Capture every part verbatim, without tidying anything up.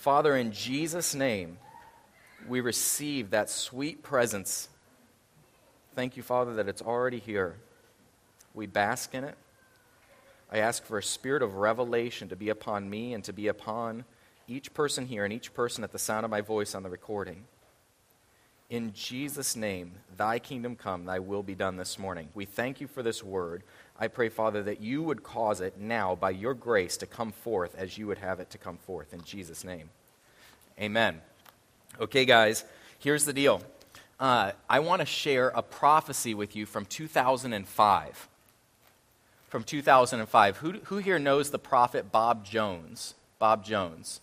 Father, in Jesus' name, we receive that sweet presence. Thank you, Father, that it's already here. We bask in it. I ask for a spirit of revelation to be upon me and to be upon each person here and each person at the sound of my voice on the recording. In Jesus' name, thy kingdom come, thy will be done this morning. We thank you for this word. I pray, Father, that you would cause it now by your grace to come forth as you would have it to come forth. In Jesus' name, amen. Okay, guys, here's the deal. Uh, I want to share a prophecy with you from two thousand five. From two thousand five. Who, who here knows the prophet Bob Jones? Bob Jones.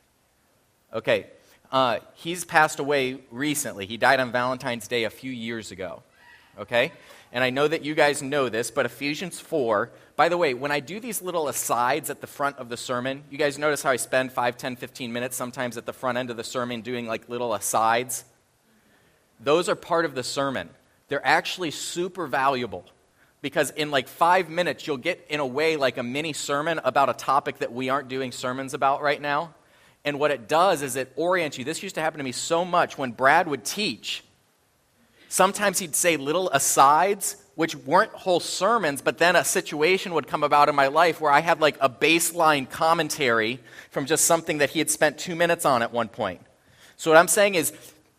Okay. Uh, he's passed away recently. He died on Valentine's Day a few years ago, okay? And I know that you guys know this, but Ephesians four, by the way, when I do these little asides at the front of the sermon, you guys notice how I spend five, ten, fifteen minutes sometimes at the front end of the sermon doing like little asides? Those are part of the sermon. They're actually super valuable because in like five minutes, you'll get in a way like a mini sermon about a topic that we aren't doing sermons about right now. And what it does is it orients you. This used to happen to me so much when Brad would teach. Sometimes he'd say little asides, which weren't whole sermons, but then a situation would come about in my life where I had like a baseline commentary from just something that he had spent two minutes on at one point. So what I'm saying is,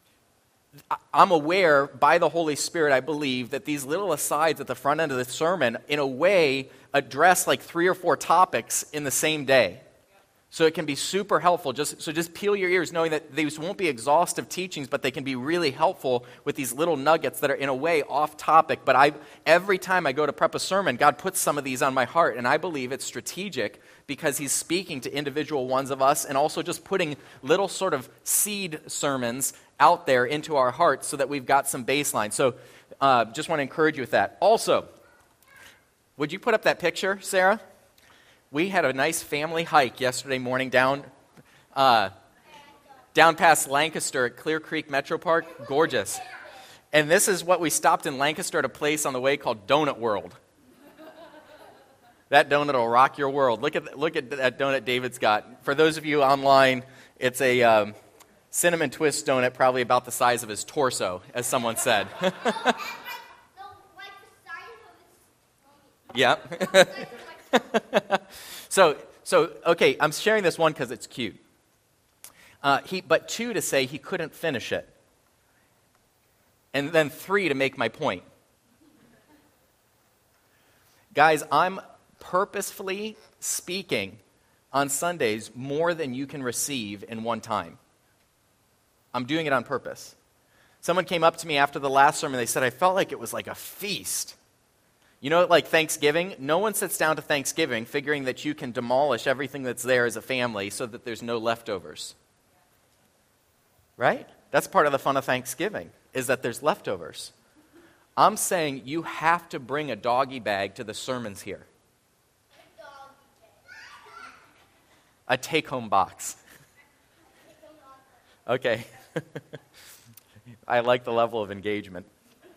I'm aware by the Holy Spirit, I believe, that these little asides at the front end of the sermon, in a way, address like three or four topics in the same day. So it can be super helpful. Just so just peel your ears knowing that these won't be exhaustive teachings, but they can be really helpful with these little nuggets that are in a way off topic. But I every time I go to prep a sermon, God puts some of these on my heart, and I believe it's strategic because he's speaking to individual ones of us and also just putting little sort of seed sermons out there into our hearts so that we've got some baseline. So uh, just want to encourage you with that. Also, would you put up that picture, Sarah? We had a nice family hike yesterday morning down uh, down past Lancaster at Clear Creek Metro Park. Gorgeous. And this is what we stopped in Lancaster at a place on the way called Donut World. That donut will rock your world. Look at look at that donut David's got. For those of you online, it's a um, cinnamon twist donut, probably about the size of his torso, as someone said. Yeah. so, so okay, I'm sharing this one because it's cute. Uh, he, but two, to say he couldn't finish it. And then three, to make my point. Guys, I'm purposefully speaking on Sundays more than you can receive in one time. I'm doing it on purpose. Someone came up to me after the last sermon. They said, I felt like it was like a feast. You know, like Thanksgiving, no one sits down to Thanksgiving figuring that you can demolish everything that's there as a family so that there's no leftovers. Right? That's part of the fun of Thanksgiving, is that there's leftovers. I'm saying you have to bring a doggy bag to the sermons here. A take-home box. Okay. I like the level of engagement.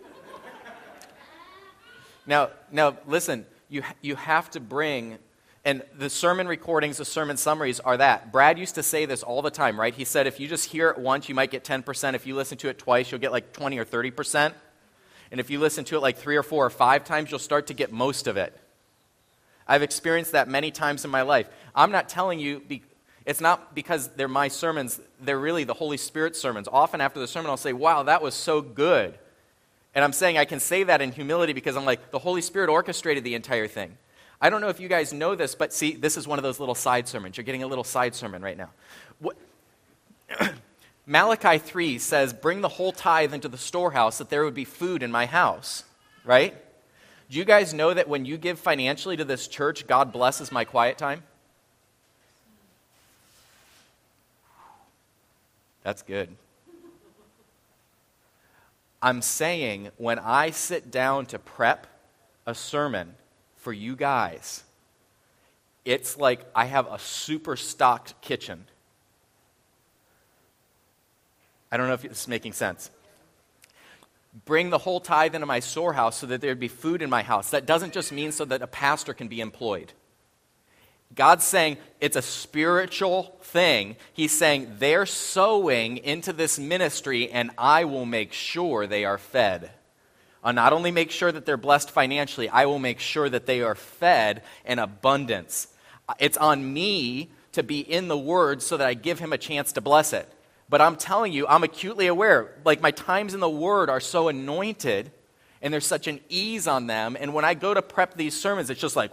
Now, now, listen, you you have to bring, and the sermon recordings, the sermon summaries are that. Brad used to say this all the time, right? He said if you just hear it once, you might get ten percent. If you listen to it twice, you'll get like twenty or thirty percent. And if you listen to it like three or four or five times, you'll start to get most of it. I've experienced that many times in my life. I'm not telling you, be, it's not because they're my sermons, they're really the Holy Spirit sermons. Often after the sermon, I'll say, wow, that was so good. And I'm saying I can say that in humility because I'm like, the Holy Spirit orchestrated the entire thing. I don't know if you guys know this, but see, this is one of those little side sermons. You're getting a little side sermon right now. What, Malachi three says, bring the whole tithe into the storehouse that there would be food in my house, right? Do you guys know that when you give financially to this church, God blesses my quiet time? That's good. I'm saying when I sit down to prep a sermon for you guys, it's like I have a super stocked kitchen. I don't know if this is making sense. Bring the whole tithe into my storehouse so that there'd be food in my house. That doesn't just mean so that a pastor can be employed. God's saying it's a spiritual thing. He's saying they're sowing into this ministry, and I will make sure they are fed. I'll not only make sure that they're blessed financially, I will make sure that they are fed in abundance. It's on me to be in the Word so that I give him a chance to bless it. But I'm telling you, I'm acutely aware, like my times in the Word are so anointed, and there's such an ease on them, and when I go to prep these sermons, it's just like,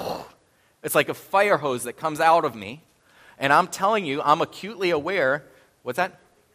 it's like a fire hose that comes out of me, and I'm telling you, I'm acutely aware, what's that?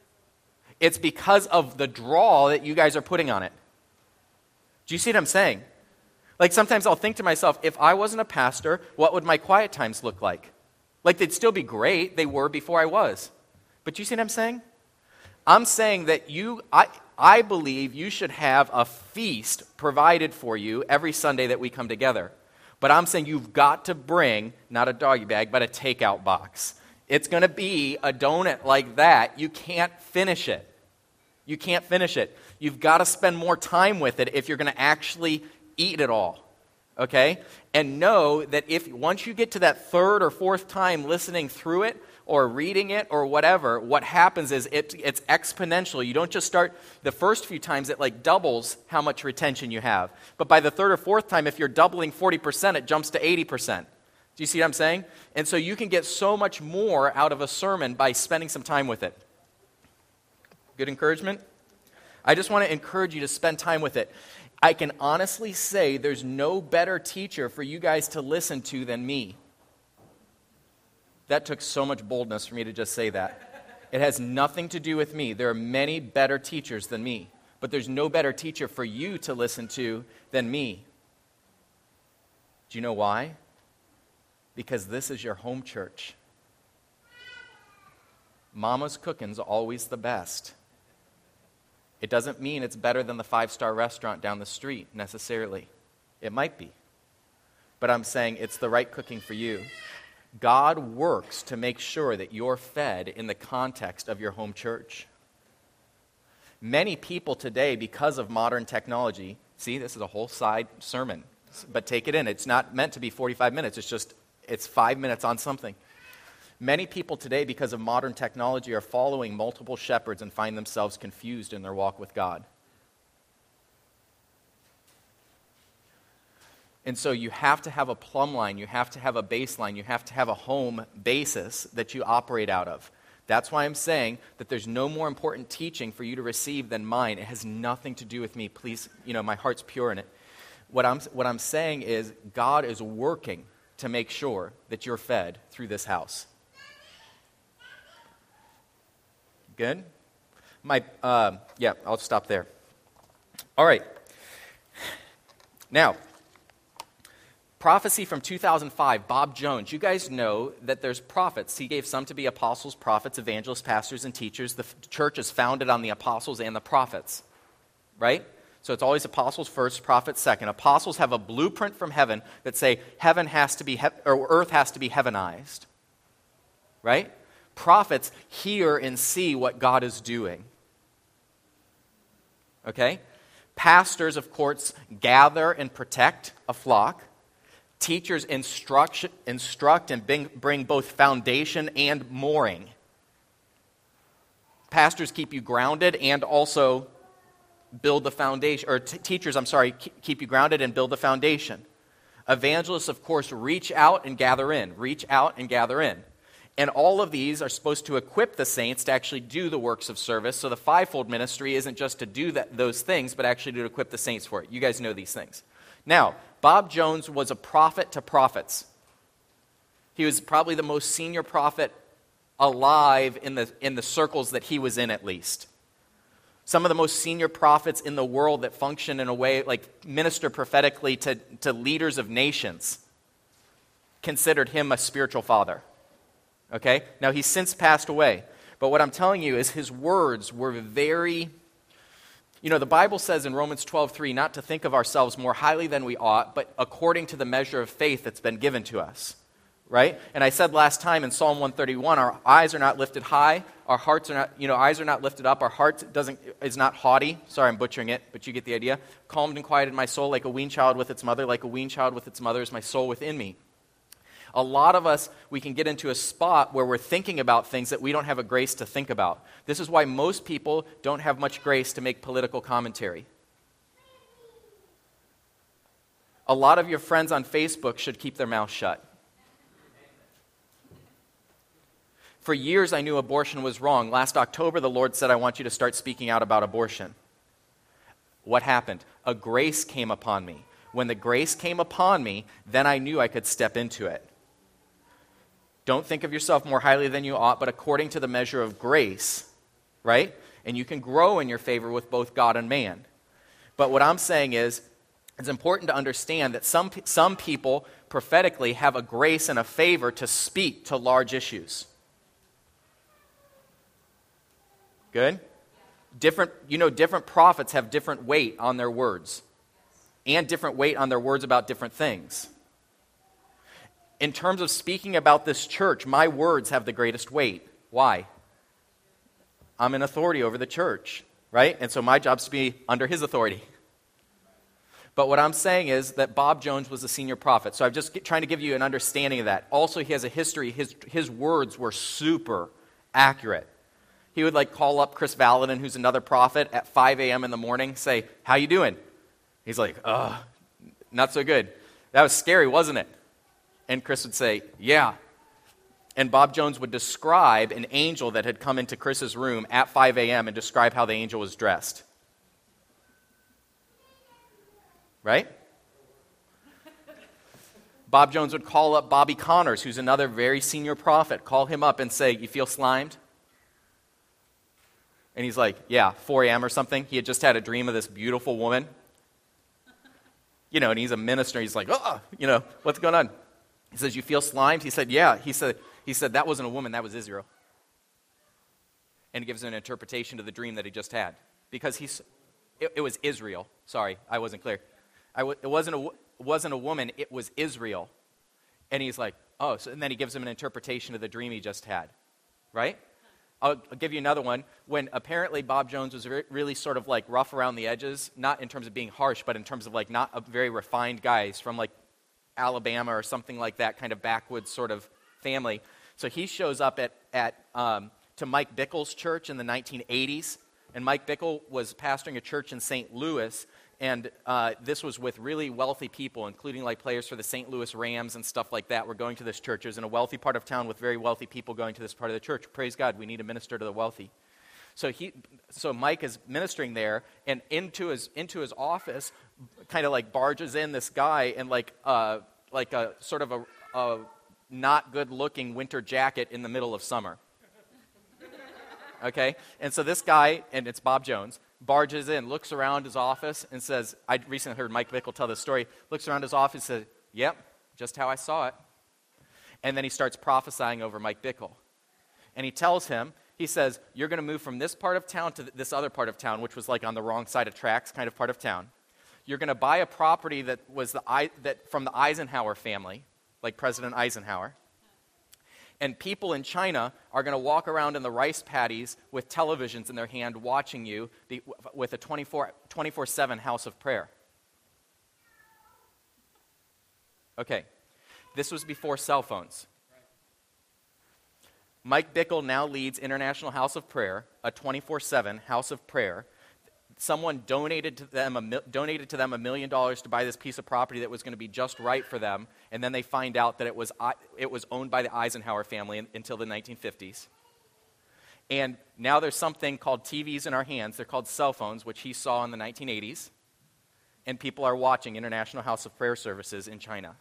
It's because of the draw that you guys are putting on it. Do you see what I'm saying? Like sometimes I'll think to myself, if I wasn't a pastor, what would my quiet times look like? Like they'd still be great, they were before I was. But you see what I'm saying? I'm saying that you, I, I believe you should have a feast provided for you every Sunday that we come together. But I'm saying you've got to bring, not a doggy bag, but a takeout box. It's going to be a donut like that. You can't finish it. You can't finish it. You've got to spend more time with it if you're going to actually eat it all. Okay? And know that if once you get to that third or fourth time listening through it, or reading it, or whatever, what happens is it, it's exponential. You don't just start, the first few times it like doubles how much retention you have. But by the third or fourth time, if you're doubling forty percent, it jumps to eighty percent. Do you see what I'm saying? And so you can get so much more out of a sermon by spending some time with it. Good encouragement? I just want to encourage you to spend time with it. I can honestly say there's no better teacher for you guys to listen to than me. That took so much boldness for me to just say that. It has nothing to do with me. There are many better teachers than me, but there's no better teacher for you to listen to than me. Do you know why? Because this is your home church. Mama's cooking's always the best. It doesn't mean it's better than the five-star restaurant down the street, necessarily. It might be. But I'm saying it's the right cooking for you. God works to make sure that you're fed in the context of your home church. Many people today, because of modern technology, see, this is a whole side sermon, but take it in. It's not meant to be forty-five minutes. It's just, it's five minutes on something. Many people today, because of modern technology, are following multiple shepherds and find themselves confused in their walk with God. And so you have to have a plumb line, you have to have a baseline, you have to have a home basis that you operate out of. That's why I'm saying that there's no more important teaching for you to receive than mine. It has nothing to do with me. Please, you know, my heart's pure in it. What I'm, what I'm saying is God is working to make sure that you're fed through this house. Good? My, uh, yeah, I'll stop there. All right. Now, prophecy from two thousand five, Bob Jones. You guys know that there's prophets. He gave some to be apostles, prophets, evangelists, pastors, and teachers. The f- church is founded on the apostles and the prophets, right? So it's always apostles first, prophets second. Apostles have a blueprint from heaven that say heaven has to be, he- or earth has to be heavenized, right? Prophets hear and see what God is doing, okay? Pastors, of course, gather and protect a flock. Teachers instruct, instruct and bring, bring both foundation and mooring. Pastors keep you grounded and also build the foundation, or t- teachers, I'm sorry, keep you grounded and build the foundation. Evangelists, of course, reach out and gather in, reach out and gather in. And all of these are supposed to equip the saints to actually do the works of service. So the fivefold ministry isn't just to do that, those things, but actually to equip the saints for it. You guys know these things. Now, Bob Jones was a prophet to prophets. He was probably the most senior prophet alive in the, in the circles that he was in, at least. Some of the most senior prophets in the world that function in a way, like minister prophetically to, to leaders of nations, considered him a spiritual father. Okay? Now, he's since passed away. But what I'm telling you is his words were very... You know, the Bible says in Romans twelve three not to think of ourselves more highly than we ought, but according to the measure of faith that's been given to us, right? And I said last time in Psalm one thirty-one, our eyes are not lifted high, our hearts are not, you know, eyes are not lifted up, our heart doesn't is not haughty. Sorry, I'm butchering it, but you get the idea. Calmed and quieted my soul like a weaned child with its mother, like a weaned child with its mother is my soul within me. A lot of us, we can get into a spot where we're thinking about things that we don't have a grace to think about. This is why most people don't have much grace to make political commentary. A lot of your friends on Facebook should keep their mouth shut. For years, I knew abortion was wrong. Last October, the Lord said, I want you to start speaking out about abortion. What happened? A grace came upon me. When the grace came upon me, then I knew I could step into it. Don't think of yourself more highly than you ought, but according to the measure of grace, right? And you can grow in your favor with both God and man. But what I'm saying is, it's important to understand that some, some people prophetically have a grace and a favor to speak to large issues. Good? Different, you know, different prophets have different weight on their words and different weight on their words about different things. In terms of speaking about this church, my words have the greatest weight. Why? I'm in authority over the church, right? And so my job is to be under his authority. But what I'm saying is that Bob Jones was a senior prophet. So I'm just get, trying to give you an understanding of that. Also, he has a history. His, his words were super accurate. He would like call up Chris Valadin, who's another prophet, at five a.m. in the morning, say, how you doing? He's like, ugh, not so good. That was scary, wasn't it? And Chris would say, yeah. And Bob Jones would describe an angel that had come into Chris's room at five a.m. and describe how the angel was dressed. Right? Bob Jones would call up Bobby Connors, who's another very senior prophet, call him up and say, you feel slimed? And he's like, yeah, four a.m. or something. He had just had a dream of this beautiful woman. You know, and he's a minister. He's like, oh, you know, what's going on? He says, you feel slimed? He said, yeah. He said, he said, that wasn't a woman, that was Israel. And he gives an interpretation to the dream that he just had. Because he's, it, it was Israel. Sorry, I wasn't clear. I w- it, wasn't a, it wasn't a woman, it was Israel. And he's like, oh, so, and then he gives him an interpretation of the dream he just had. Right? I'll, I'll give you another one. When apparently Bob Jones was re- really sort of like rough around the edges, not in terms of being harsh, but in terms of like not a very refined guy. He's from like Alabama or something like that, kind of backwoods sort of family. So he shows up at, at um, to Mike Bickle's church in the nineteen eighties, and Mike Bickle was pastoring a church in Saint Louis, and uh, this was with really wealthy people, including like players for the Saint Louis Rams and stuff like that were going to this church. It was in a wealthy part of town with very wealthy people going to this part of the church. Praise God, we need to minister to the wealthy. So he, so Mike is ministering there, and into his into his office, kind of like barges in this guy in like uh like a sort of a, a not good looking winter jacket in the middle of summer. Okay, and so this guy, and it's Bob Jones, barges in, looks around his office, and says, I recently heard Mike Bickle tell this story, looks around his office and says, yep, just how I saw it. And then he starts prophesying over Mike Bickle. And he tells him, he says, you're going to move from this part of town to this other part of town, which was like on the wrong side of tracks kind of part of town. You're going to buy a property that was the that from the Eisenhower family, like President Eisenhower. And people in China are going to walk around in the rice paddies with televisions in their hand watching you be, with a twenty-four seven house of prayer. Okay, this was before cell phones. Mike Bickle now leads International House of Prayer, a twenty-four seven house of prayer. Someone donated to them a, donated to them a million dollars to buy this piece of property that was going to be just right for them, and then they find out that it was it was owned by the Eisenhower family in, until the nineteen fifties. And now there's something called T Vs in our hands. They're called cell phones, which he saw in the nineteen eighties, and people are watching International House of Prayer services in China.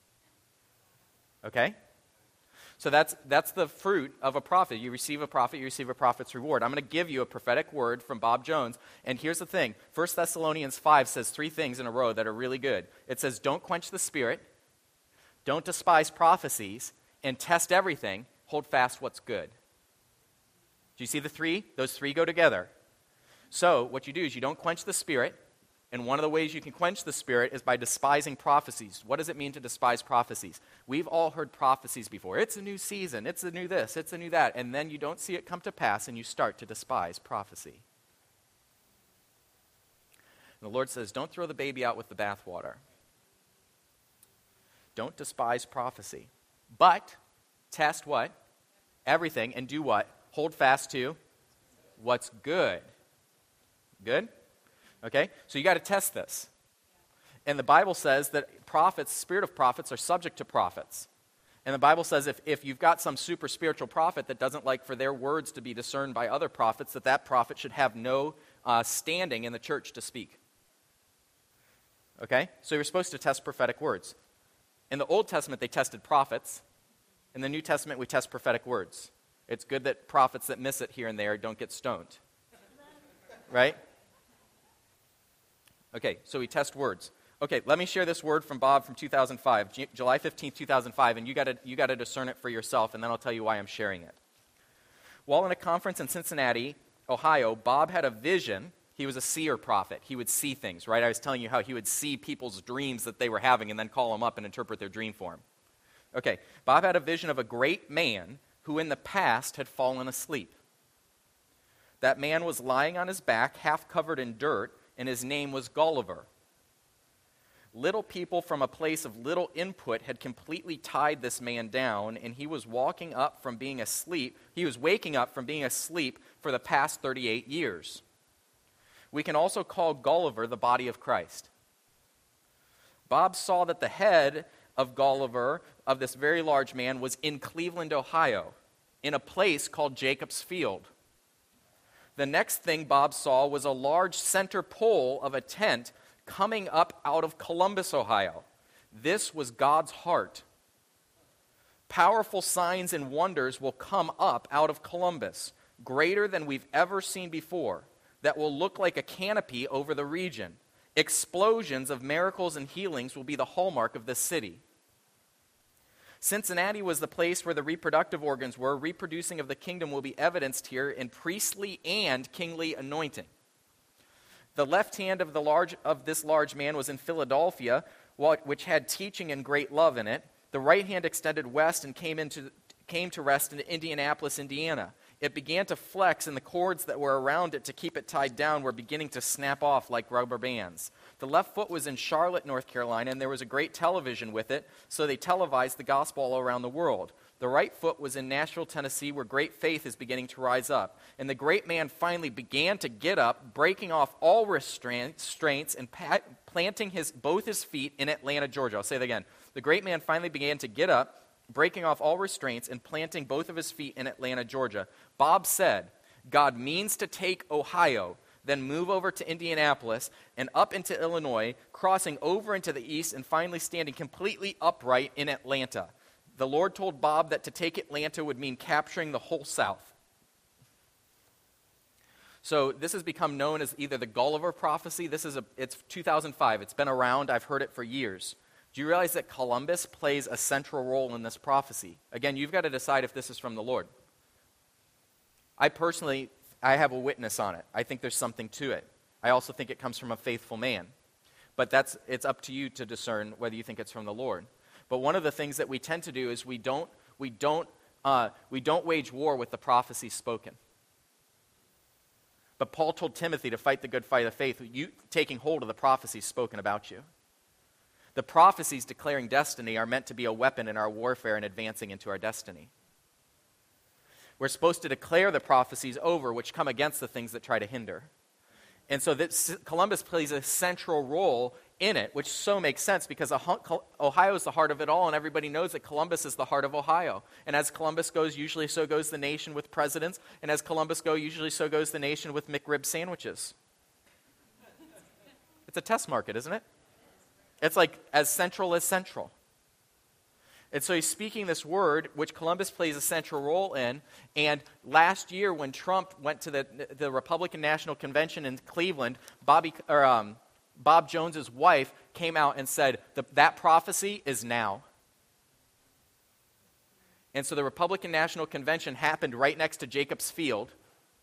Okay? So that's that's the fruit of a prophet. You receive a prophet, you receive a prophet's reward. I'm going to give you a prophetic word from Bob Jones. And here's the thing. First Thessalonians five says three things in a row that are really good. It says, don't quench the spirit, don't despise prophecies, and test everything, hold fast what's good. Do you see the three? Those three go together. So what you do is you don't quench the spirit. And one of the ways you can quench the spirit is by despising prophecies. What does it mean to despise prophecies? We've all heard prophecies before. It's a new season. It's a new this. It's a new that. And then you don't see it come to pass and you start to despise prophecy. And the Lord says, don't throw the baby out with the bathwater. Don't despise prophecy. But test what? Everything, and do what? Hold fast to what's good. Good? Okay? So you got to test this. And the Bible says that prophets, spirit of prophets, are subject to prophets. And the Bible says if, if you've got some super spiritual prophet that doesn't like for their words to be discerned by other prophets, that that prophet should have no uh, standing in the church to speak. Okay? So you're supposed to test prophetic words. In the Old Testament, they tested prophets. In the New Testament, we test prophetic words. It's good that prophets that miss it here and there don't get stoned. Right? Okay, so we test words. Okay, let me share this word from Bob from two thousand five, J- July fifteenth, two thousand five, and you got to you got to discern it for yourself, and then I'll tell you why I'm sharing it. While in a conference in Cincinnati, Ohio, Bob had a vision. He was a seer prophet. He would see things, right? I was telling you how he would see people's dreams that they were having and then call them up and interpret their dream for him. Okay, Bob had a vision of a great man who in the past had fallen asleep. That man was lying on his back, half covered in dirt, and his name was Gulliver. Little people from a place of little input had completely tied this man down, and he was walking up from being asleep. He was waking up from being asleep for the past thirty-eight years. We can also call Gulliver the body of Christ. Bob saw that the head of Gulliver, of this very large man, was in Cleveland, Ohio, in a place called Jacob's Field. The next thing Bob saw was a large center pole of a tent coming up out of Columbus, Ohio. This was God's heart. Powerful signs and wonders will come up out of Columbus, greater than we've ever seen before, that will look like a canopy over the region. Explosions of miracles and healings will be the hallmark of this city. Cincinnati was the place where the reproductive organs were. Reproducing of the kingdom will be evidenced here in priestly and kingly anointing. The left hand of the large of this large man was in Philadelphia, which had teaching and great love in it. The right hand extended west and came into came to rest in Indianapolis, Indiana. It began to flex, and the cords that were around it to keep it tied down were beginning to snap off like rubber bands. The left foot was in Charlotte, North Carolina, and there was a great television with it, so they televised the gospel all around the world. The right foot was in Nashville, Tennessee, where great faith is beginning to rise up. And the great man finally began to get up, breaking off all restraints and pat- planting his both his feet in Atlanta, Georgia. I'll say that again. The great man finally began to get up, breaking off all restraints and planting both of his feet in Atlanta, Georgia. Bob said, God means to take Ohio, then move over to Indianapolis and up into Illinois, crossing over into the east and finally standing completely upright in Atlanta. The Lord told Bob that to take Atlanta would mean capturing the whole South. So this has become known as either the Gulliver prophecy. This is a, it's two thousand five. It's been around. I've heard it for years. Do you realize that Columbus plays a central role in this prophecy? Again, you've got to decide if this is from the Lord. I personally, I have a witness on it. I think there's something to it. I also think it comes from a faithful man. But that's it's up to you to discern whether you think it's from the Lord. But one of the things that we tend to do is we don't we don't uh, we don't wage war with the prophecies spoken. But Paul told Timothy to fight the good fight of faith, you taking hold of the prophecies spoken about you. The prophecies declaring destiny are meant to be a weapon in our warfare and advancing into our destiny. We're supposed to declare the prophecies over, which come against the things that try to hinder. And so this, Columbus plays a central role in it, which so makes sense because Ohio is the heart of it all, and everybody knows that Columbus is the heart of Ohio. And as Columbus goes, usually so goes the nation with presidents, and as Columbus goes, usually so goes the nation with McRib sandwiches. It's a test market, isn't it? It's like as central as central. And so he's speaking this word, which Columbus plays a central role in. And last year when Trump went to the, the Republican National Convention in Cleveland, Bobby, or, um, Bob Jones's wife came out and said, that prophecy is now. And so the Republican National Convention happened right next to Jacob's Field.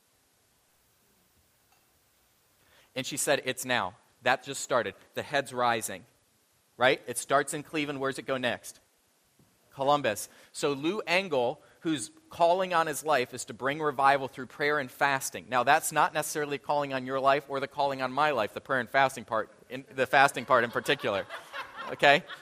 And she said, it's now. That just started. The head's rising. Right? It starts in Cleveland. Where does it go next? Columbus. So Lou Engle, who's calling on his life, is to bring revival through prayer and fasting. Now, that's not necessarily calling on your life or the calling on my life, the prayer and fasting part, in, the fasting part in particular. Okay?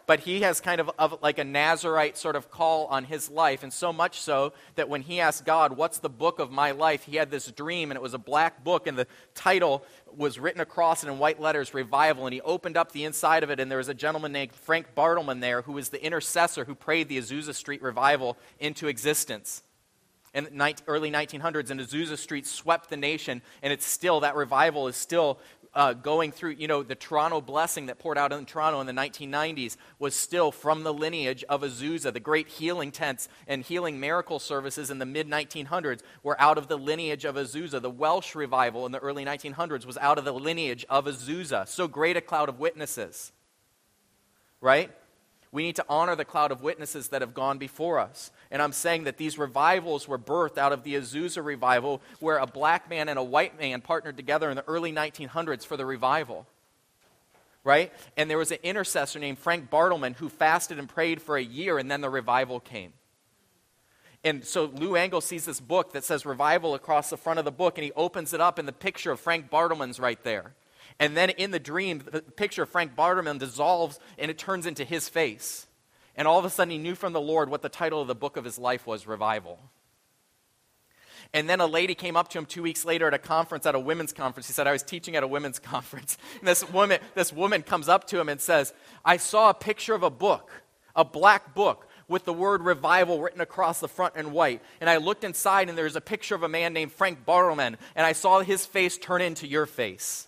But he has kind of, of like a Nazarite sort of call on his life, and so much so that when he asked God, what's the book of my life, he had this dream, and it was a black book, and the title was written across it in white letters, Revival, and he opened up the inside of it, and there was a gentleman named Frank Bartleman there who was the intercessor who prayed the Azusa Street Revival into existence in the early nineteen hundreds, and Azusa Street swept the nation, and it's still, that revival is still Uh, going through, you know, the Toronto blessing that poured out in Toronto in the nineteen nineties was still from the lineage of Azusa. The great healing tents and healing miracle services in the mid nineteen hundreds were out of the lineage of Azusa. The Welsh revival in the early nineteen hundreds was out of the lineage of Azusa. So great a cloud of witnesses, right? We need to honor the cloud of witnesses that have gone before us. And I'm saying that these revivals were birthed out of the Azusa revival, where a black man and a white man partnered together in the early nineteen hundreds for the revival. Right? And there was an intercessor named Frank Bartleman who fasted and prayed for a year, and then the revival came. And so Lou Engle sees this book that says Revival across the front of the book, and he opens it up, and the picture of Frank Bartleman's right there. And then in the dream, the picture of Frank Bartleman dissolves, and it turns into his face. And all of a sudden, he knew from the Lord what the title of the book of his life was, Revival. And then a lady came up to him two weeks later at a conference, at a women's conference. He said, I was teaching at a women's conference. And this woman, this woman comes up to him and says, I saw a picture of a book, a black book, with the word revival written across the front in white. And I looked inside, and there's a picture of a man named Frank Bartleman, and I saw his face turn into your face.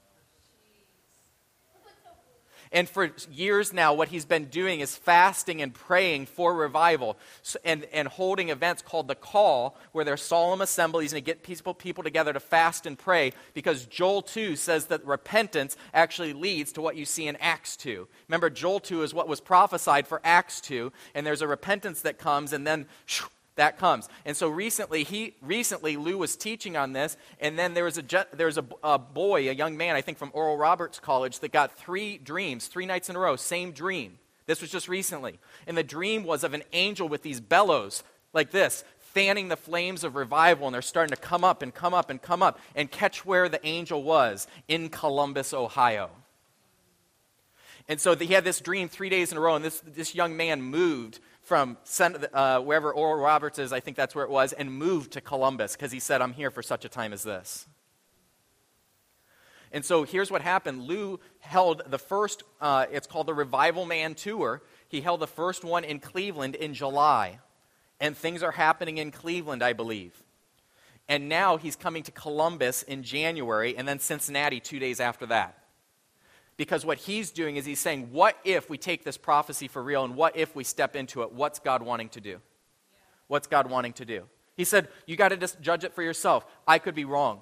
And for years now, what he's been doing is fasting and praying for revival and, and holding events called The Call, where there's solemn assemblies and to get people, people together to fast and pray, because Joel two says that repentance actually leads to what you see in Acts two. Remember, Joel two is what was prophesied for Acts two, and there's a repentance that comes, and then shoo, that comes. And so recently, he recently Lou was teaching on this, and then there was a there was a, a boy, a young man, I think from Oral Roberts College, that got three dreams, three nights in a row, same dream. This was just recently. And the dream was of an angel with these bellows like this, fanning the flames of revival, and they're starting to come up and come up and come up, and catch where the angel was, in Columbus, Ohio. And so he had this dream three days in a row, and this, this young man moved from uh, wherever Oral Roberts is, I think that's where it was, and moved to Columbus because he said, I'm here for such a time as this. And so here's what happened. Lou held the first, uh, it's called the Revival Man Tour. He held the first one in Cleveland in July. And things are happening in Cleveland, I believe. And now he's coming to Columbus in January, and then Cincinnati two days after that. Because what he's doing is he's saying, what if we take this prophecy for real, and what if we step into it? What's God wanting to do? Yeah. What's God wanting to do? He said, you got to just judge it for yourself. I could be wrong.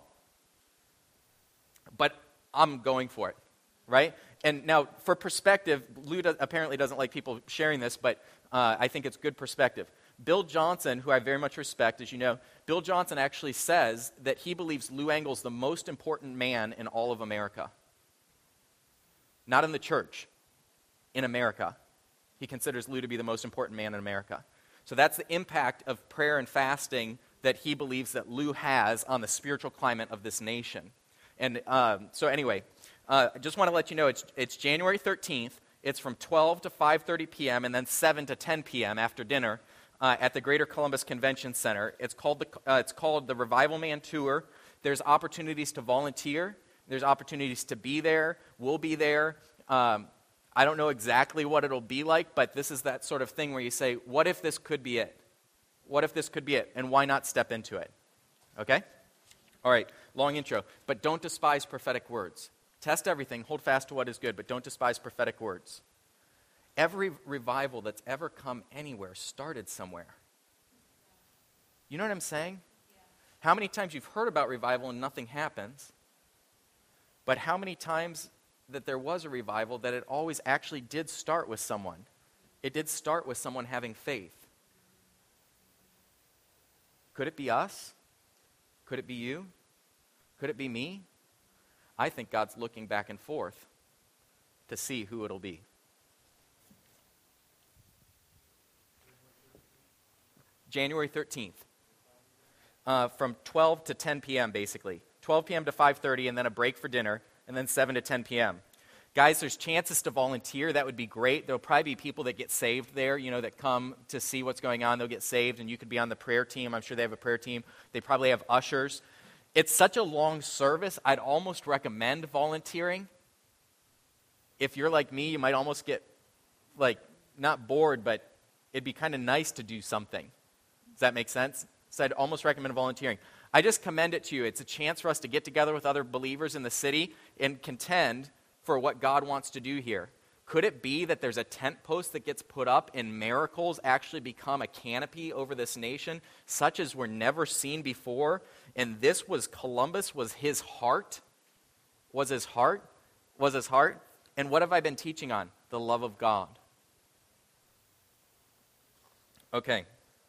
But I'm going for it, right? And now, for perspective, Lou does, apparently doesn't like people sharing this, but uh, I think it's good perspective. Bill Johnson, who I very much respect, as you know, Bill Johnson actually says that he believes Lou Engle's the most important man in all of America. Not in the church, in America. He considers Lou to be the most important man in America. So that's the impact of prayer and fasting that he believes that Lou has on the spiritual climate of this nation. And um, so anyway, uh, I just want to let you know it's, it's January thirteenth. It's from twelve to five thirty p.m. and then seven to ten p.m. after dinner uh, at the Greater Columbus Convention Center. It's called the, uh, it's called the Revival Man Tour. There's opportunities to volunteer. There's opportunities to be there. We'll be there. Um, I don't know exactly what it'll be like, but this is that sort of thing where you say, what if this could be it? What if this could be it? And why not step into it? Okay? All right, long intro. But don't despise prophetic words. Test everything. Hold fast to what is good, but don't despise prophetic words. Every revival that's ever come anywhere started somewhere. You know what I'm saying? Yeah. How many times you've heard about revival and nothing happens? But how many times that there was a revival that it always actually did start with someone? It did start with someone having faith. Could it be us? Could it be you? Could it be me? I think God's looking back and forth to see who it'll be. January thirteenth, uh, from twelve to ten p.m. basically. twelve p.m. to five thirty, and then a break for dinner, and then seven to ten p.m. Guys, there's chances to volunteer. That would be great. There'll probably be people that get saved there, you know, that come to see what's going on. They'll get saved, and you could be on the prayer team. I'm sure they have a prayer team. They probably have ushers. It's such a long service, I'd almost recommend volunteering. If you're like me, you might almost get, like, not bored, but it'd be kind of nice to do something. Does that make sense? So I'd almost recommend volunteering. I just commend it to you. It's a chance for us to get together with other believers in the city and contend for what God wants to do here. Could it be that there's a tent post that gets put up and miracles actually become a canopy over this nation, such as were never seen before? And this was Columbus, was his heart? Was his heart? Was his heart? And what have I been teaching on? The love of God. Okay.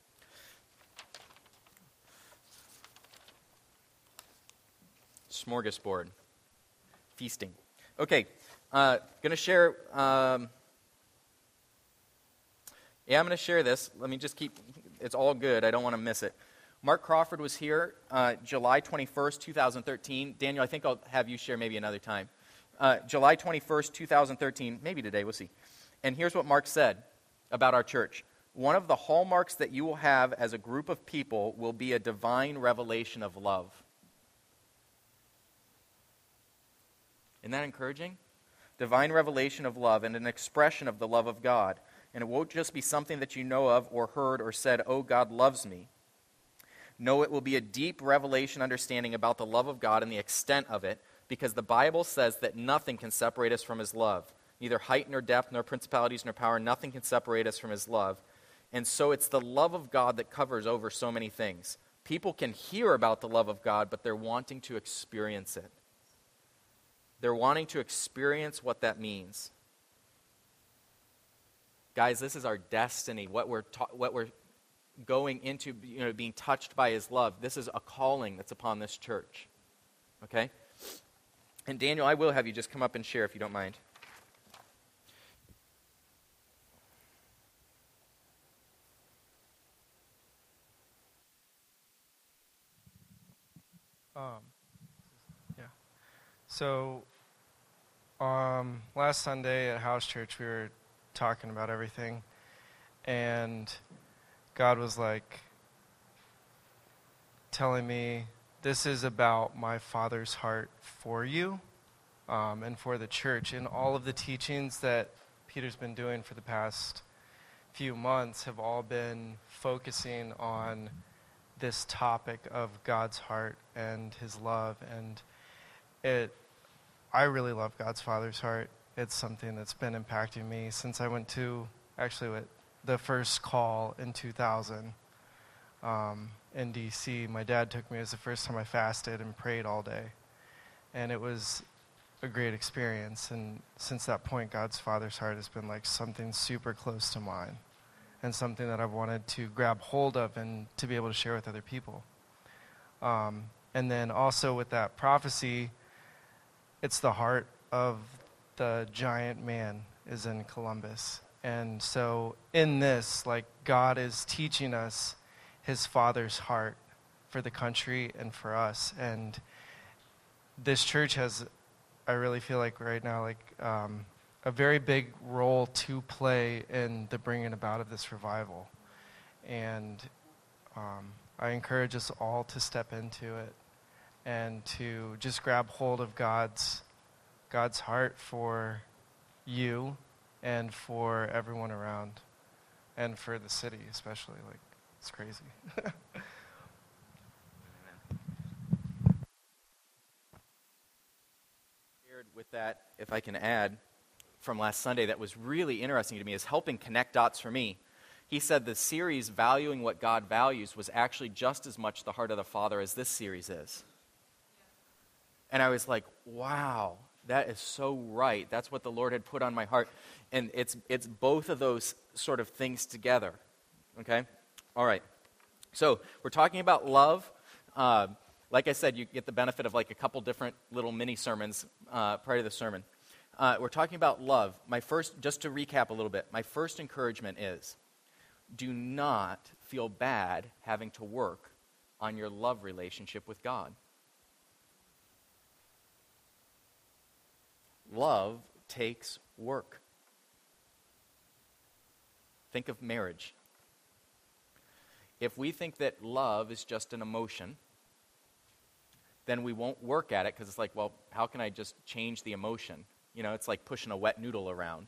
Smorgasbord. Feasting. Okay, uh, going to share, um, yeah, I'm going to share this. Let me just keep, it's all good. I don't want to miss it. Mark Crawford was here uh, July twenty-first, twenty thirteen. Daniel, I think I'll have you share maybe another time. Uh, July twenty-first, twenty thirteen, maybe today, we'll see. And here's what Mark said about our church. One of the hallmarks that you will have as a group of people will be a divine revelation of love. Isn't that encouraging? Divine revelation of love and an expression of the love of God. And it won't just be something that you know of or heard or said, oh, God loves me. No, it will be a deep revelation understanding about the love of God and the extent of it, because the Bible says that nothing can separate us from his love. Neither height nor depth nor principalities nor power, nothing can separate us from his love. And so it's the love of God that covers over so many things. People can hear about the love of God, but they're wanting to experience it. They're wanting to experience what that means. Guys, this is our destiny. What we're ta- what we're going into, you know, being touched by his love. This is a calling that's upon this church. Okay? And Daniel, I will have you just come up and share if you don't mind. Um, yeah. So, um, last Sunday at House Church, we were talking about everything, and God was like telling me, this is about my Father's heart for you um, and for the church. And all of the teachings that Peter's been doing for the past few months have all been focusing on this topic of God's heart and his love. And it, I really love God's Father's heart. It's something that's been impacting me since I went to, actually, with the first call in two thousand um, in D C My dad took me. It was the first time I fasted and prayed all day. And it was a great experience. And since that point, God's Father's heart has been like something super close to mine and something that I've wanted to grab hold of and to be able to share with other people. Um, and then also with that prophecy, it's the heart of the giant man is in Columbus. And so in this, like, God is teaching us his Father's heart for the country and for us. And this church has, I really feel like right now, like um, a very big role to play in the bringing about of this revival. And um, I encourage us all to step into it and to just grab hold of God's God's heart for you and for everyone around and for the city especially. Like, it's crazy. With that, if I can add, from last Sunday that was really interesting to me, is helping connect dots for me. He said the series, Valuing What God Values, was actually just as much the heart of the Father as this series is. And I was like, wow, that is so right. That's what the Lord had put on my heart. And it's it's both of those sort of things together. Okay? All right. So we're talking about love. Uh, like I said, you get the benefit of like a couple different little mini sermons uh, prior to the sermon. Uh, we're talking about love. My first, just to recap a little bit, my first encouragement is, do not feel bad having to work on your love relationship with God. Love takes work. Think of marriage. If we think that love is just an emotion, then we won't work at it because it's like, well, how can I just change the emotion? You know, it's like pushing a wet noodle around.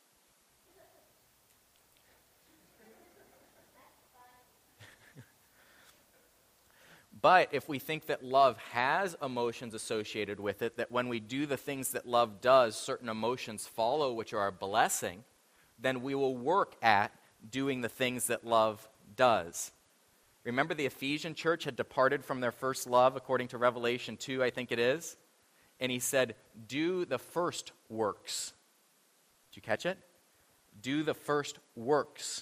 But if we think that love has emotions associated with it, that when we do the things that love does, certain emotions follow, which are a blessing, then we will work at doing the things that love does. Remember, the Ephesian church had departed from their first love, according to Revelation two, I think it is. And he said, do the first works. Did you catch it? Do the first works.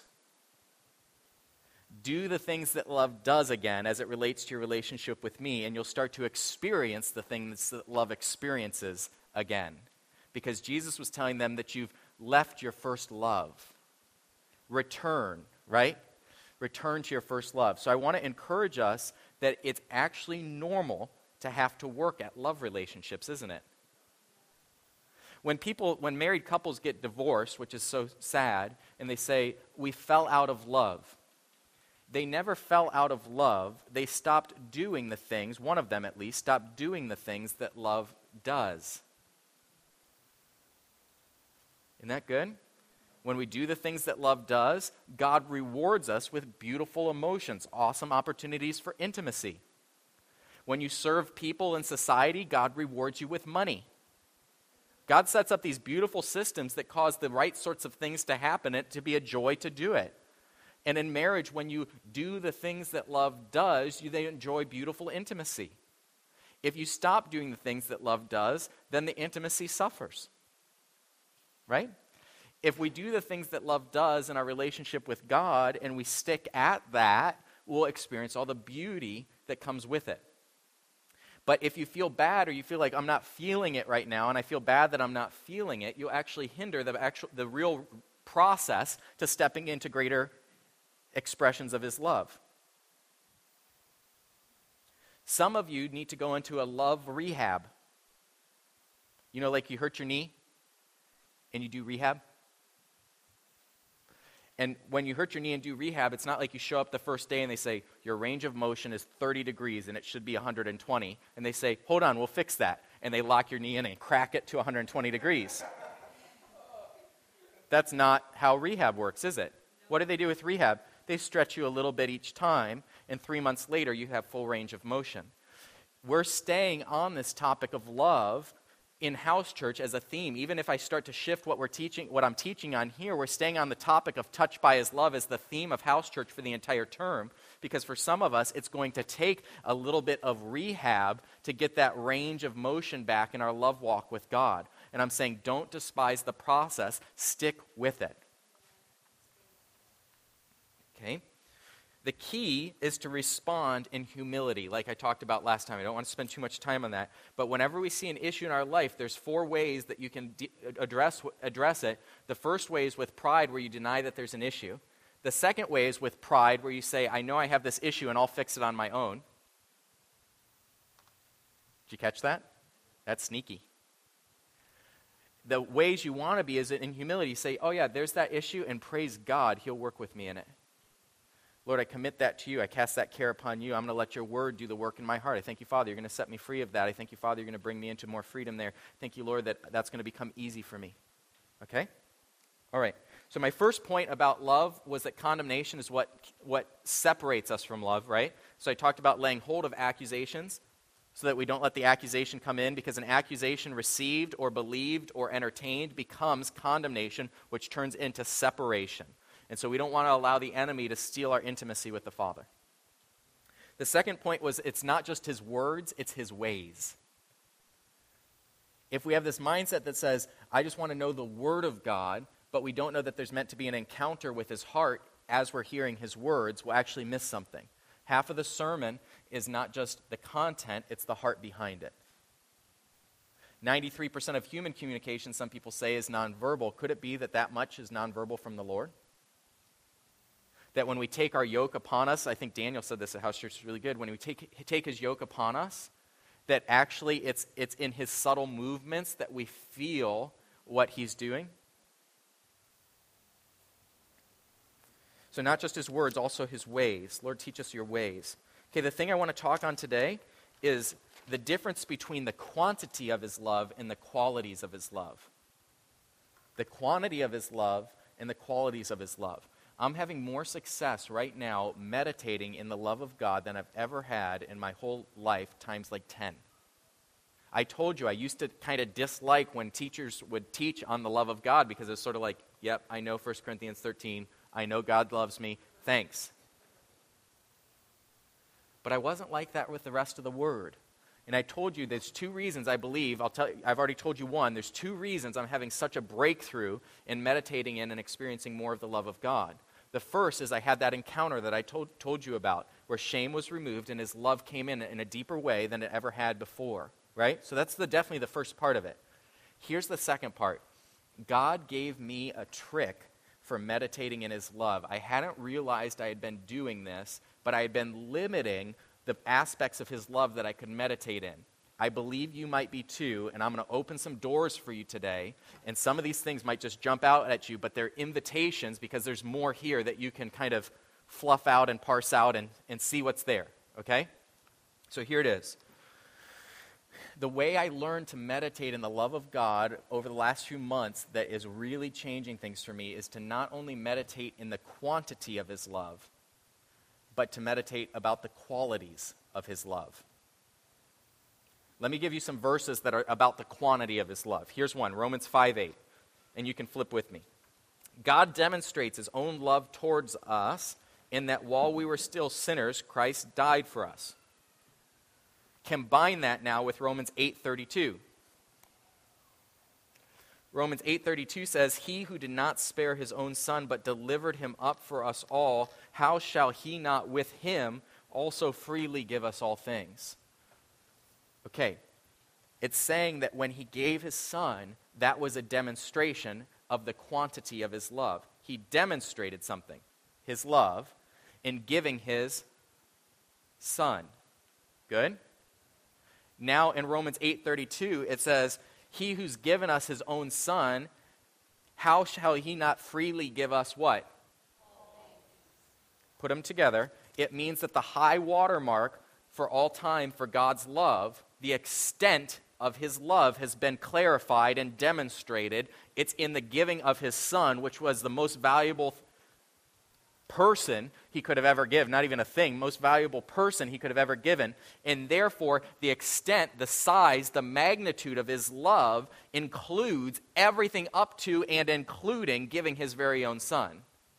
Do the things that love does again as it relates to your relationship with me, and you'll start to experience the things that love experiences again. Because Jesus was telling them that you've left your first love. Return, right? Return to your first love. So I want to encourage us that it's actually normal to have to work at love relationships, isn't it? When people, when married couples get divorced, which is so sad, and they say, we fell out of love. They never fell out of love. They stopped doing the things, one of them at least, stopped doing the things that love does. Isn't that good? When we do the things that love does, God rewards us with beautiful emotions, awesome opportunities for intimacy. When you serve people in society, God rewards you with money. God sets up these beautiful systems that cause the right sorts of things to happen, it to be a joy to do it. And in marriage, when you do the things that love does, you they enjoy beautiful intimacy. If you stop doing the things that love does, then the intimacy suffers. Right? If we do the things that love does in our relationship with God and we stick at that, we'll experience all the beauty that comes with it. But if you feel bad or you feel like I'm not feeling it right now and I feel bad that I'm not feeling it, you'll actually hinder the actual the real process to stepping into greater expressions of his love. Some of you need to go into a love rehab. You know, like you hurt your knee and you do rehab. And when you hurt your knee and do rehab, it's not like you show up the first day and they say, your range of motion is thirty degrees and it should be one hundred twenty. And they say, hold on, we'll fix that. And they lock your knee in and crack it to one hundred twenty degrees. That's not how rehab works, is it? What do they do with rehab? They stretch you a little bit each time, and three months later you have full range of motion. We're staying on this topic of love in house church as a theme. Even if I start to shift what we're teaching, what I'm teaching on here, we're staying on the topic of touched by his love as the theme of house church for the entire term, because for some of us it's going to take a little bit of rehab to get that range of motion back in our love walk with God. And I'm saying don't despise the process, stick with it. Okay? The key is to respond in humility, like I talked about last time. I don't want to spend too much time on that. But whenever we see an issue in our life, there's four ways that you can de- address, address it. The first way is with pride, where you deny that there's an issue. The second way is with pride, where you say, I know I have this issue and I'll fix it on my own. Did you catch that? That's sneaky. The ways you want to be is in humility. You say, oh yeah, there's that issue, and praise God, he'll work with me in it. Lord, I commit that to you. I cast that care upon you. I'm going to let your word do the work in my heart. I thank you, Father, you're going to set me free of that. I thank you, Father, you're going to bring me into more freedom there. Thank you, Lord, that that's going to become easy for me. Okay? All right. So my first point about love was that condemnation is what, what separates us from love, right? So I talked about laying hold of accusations so that we don't let the accusation come in, because an accusation received or believed or entertained becomes condemnation, which turns into separation. And so we don't want to allow the enemy to steal our intimacy with the Father. The second point was it's not just his words, it's his ways. If we have this mindset that says, I just want to know the word of God, but we don't know that there's meant to be an encounter with his heart as we're hearing his words, we'll actually miss something. Half of the sermon is not just the content, it's the heart behind it. ninety-three percent of human communication, some people say, is nonverbal. Could it be that that much is nonverbal from the Lord? That when we take our yoke upon us, I think Daniel said this at House Church, is really good, when we take, take his yoke upon us, that actually it's, it's in his subtle movements that we feel what he's doing. So not just his words, also his ways. Lord, teach us your ways. Okay, the thing I want to talk on today is the difference between the quantity of his love and the qualities of his love. The quantity of his love and the qualities of his love. I'm having more success right now meditating in the love of God than I've ever had in my whole life, times like ten. I told you I used to kind of dislike when teachers would teach on the love of God because it's sort of like, yep, I know First Corinthians thirteen. I know God loves me. Thanks. But I wasn't like that with the rest of the Word. And I told you there's two reasons I believe, I'll tell you, I've already told you one, there's two reasons I'm having such a breakthrough in meditating in and experiencing more of the love of God. The first is I had that encounter that I told, told you about, where shame was removed and his love came in in a deeper way than it ever had before, right? So that's the, definitely the first part of it. Here's the second part. God gave me a trick for meditating in his love. I hadn't realized I had been doing this, but I had been limiting the aspects of his love that I could meditate in. I believe you might be too, and I'm going to open some doors for you today, and some of these things might just jump out at you, but they're invitations because there's more here that you can kind of fluff out and parse out and, and see what's there, okay? So here it is. The way I learned to meditate in the love of God over the last few months that is really changing things for me is to not only meditate in the quantity of his love, but to meditate about the qualities of his love. Let me give you some verses that are about the quantity of his love. Here's one, Romans five eight, and you can flip with me. God demonstrates his own love towards us in that while we were still sinners, Christ died for us. Combine that now with Romans eight thirty-two. Romans eight thirty-two says, "He who did not spare his own son, but delivered him up for us all, how shall he not with him also freely give us all things?" Okay, it's saying that when he gave his son, that was a demonstration of the quantity of his love. He demonstrated something, his love, in giving his son. Good? Now in Romans eight thirty-two, it says, "He who's given us his own son, how shall he not freely give us" what? Put them together. It means that the high watermark for all time for God's love, the extent of his love has been clarified and demonstrated. It's in the giving of his son, which was the most valuable person he could have ever given, not even a thing, most valuable person he could have ever given. And therefore, the extent, the size, the magnitude of his love includes everything up to and including giving his very own son.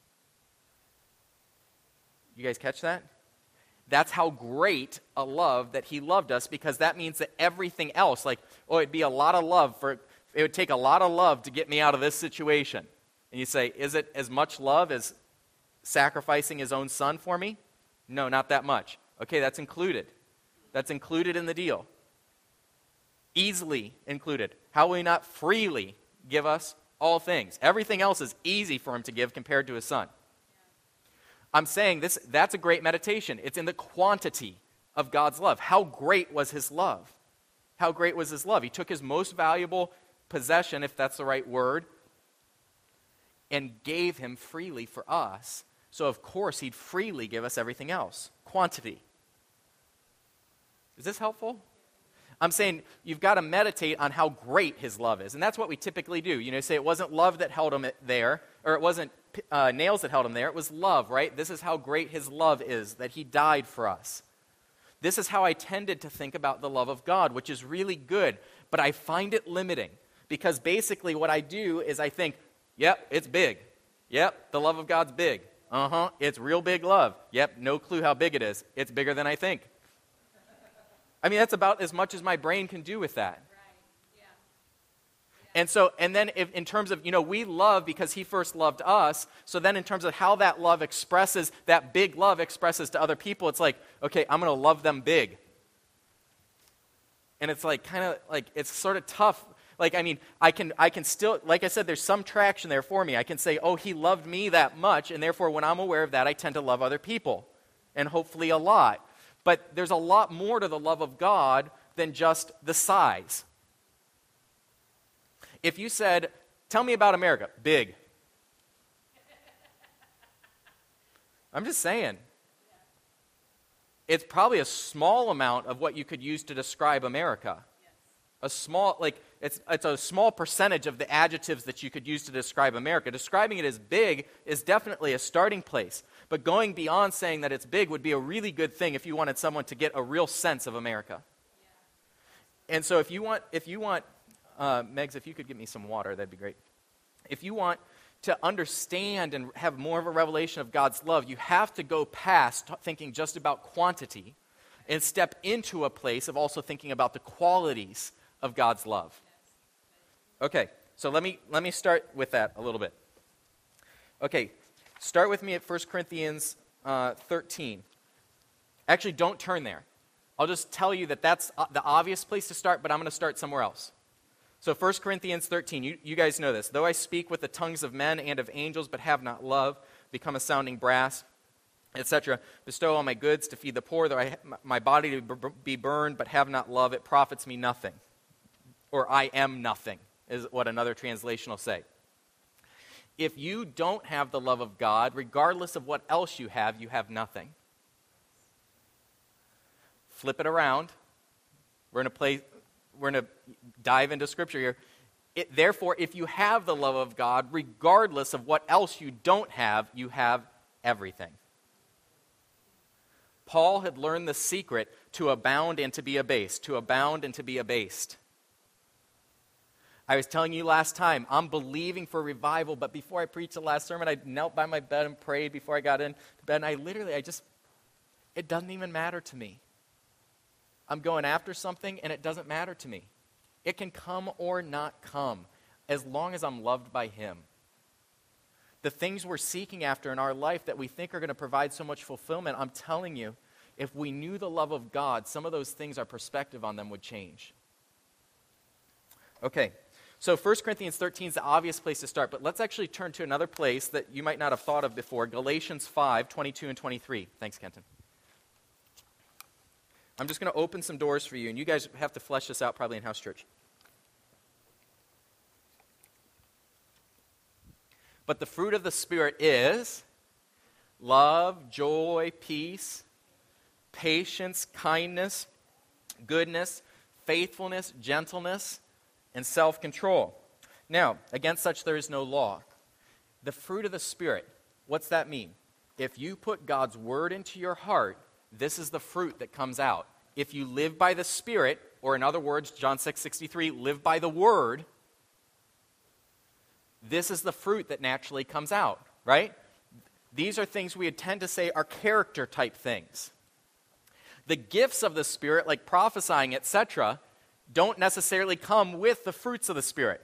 You guys catch that? That's how great a love that he loved us, because that means that everything else, like, oh, it'd be a lot of love for, it would take a lot of love to get me out of this situation. And you say, is it as much love as sacrificing his own son for me? No, not that much. Okay, that's included. That's included in the deal. Easily included. How will he not freely give us all things? Everything else is easy for him to give compared to his son. I'm saying this, that's a great meditation. It's in the quantity of God's love. How great was his love? How great was his love? He took his most valuable possession, if that's the right word, and gave him freely for us. So of course he'd freely give us everything else. Quantity. Is this helpful? I'm saying you've got to meditate on how great his love is. And that's what we typically do. You know, say it wasn't love that held him there, or it wasn't uh, nails that held him there. It was love, right? This is how great his love is, that he died for us. This is how I tended to think about the love of God, which is really good. But I find it limiting, because basically what I do is I think, yep, it's big. Yep, the love of God's big. Uh-huh, it's real big love. Yep, no clue how big it is. It's bigger than I think. I mean, that's about as much as my brain can do with that. Right. Yeah. Yeah. And so, and then if, in terms of, you know, we love because he first loved us. So then in terms of how that love expresses, that big love expresses to other people, it's like, okay, I'm going to love them big. And it's like kind of like, it's sort of tough. Like, I mean, I can I can still, like I said, there's some traction there for me. I can say, oh, he loved me that much, and therefore when I'm aware of that, I tend to love other people, and hopefully a lot. But there's a lot more to the love of God than just the size. If you said, tell me about America, big. I'm just saying. It's probably a small amount of what you could use to describe America. A small, like, it's, it's a small percentage of the adjectives that you could use to describe America. Describing it as big is definitely a starting place. But going beyond saying that it's big would be a really good thing if you wanted someone to get a real sense of America. Yeah. And so if you want, if you want, uh, Megs, if you could get me some water, that'd be great. If you want to understand and have more of a revelation of God's love, you have to go past thinking just about quantity and step into a place of also thinking about the qualities of God's love. Okay, so let me let me start with that a little bit. Okay, start with me at First Corinthians uh, thirteen. Actually, don't turn there. I'll just tell you that that's uh, the obvious place to start, but I'm going to start somewhere else. So First Corinthians thirteen, you, you guys know this. Though I speak with the tongues of men and of angels, but have not love, become a sounding brass, et cetera. Bestow all my goods to feed the poor, though I ha- my body to be burned, but have not love, it profits me nothing. Or I am nothing, is what another translation will say. If you don't have the love of God, regardless of what else you have, you have nothing. Flip it around. We're going to play, we're going to dive into Scripture here. It, therefore, if you have the love of God, regardless of what else you don't have, you have everything. Paul had learned the secret to abound and to be abased, to abound and to be abased. I was telling you last time, I'm believing for revival, but before I preached the last sermon, I knelt by my bed and prayed before I got into bed, and I literally, I just, it doesn't even matter to me. I'm going after something, and it doesn't matter to me. It can come or not come, as long as I'm loved by Him. The things we're seeking after in our life that we think are going to provide so much fulfillment, I'm telling you, if we knew the love of God, some of those things, our perspective on them would change. Okay. So First Corinthians thirteen is the obvious place to start, but let's actually turn to another place that you might not have thought of before, Galatians five, twenty-two and twenty-three. Thanks, Kenton. I'm just going to open some doors for you, and you guys have to flesh this out probably in house church. But the fruit of the Spirit is love, joy, peace, patience, kindness, goodness, faithfulness, gentleness, and self-control. Now, against such there is no law. The fruit of the Spirit, what's that mean? If you put God's word into your heart, this is the fruit that comes out. If you live by the Spirit, or in other words, John six sixty-three, live by the word, this is the fruit that naturally comes out, right? These are things we tend to say are character type things. The gifts of the Spirit, like prophesying, et cetera, don't necessarily come with the fruits of the Spirit.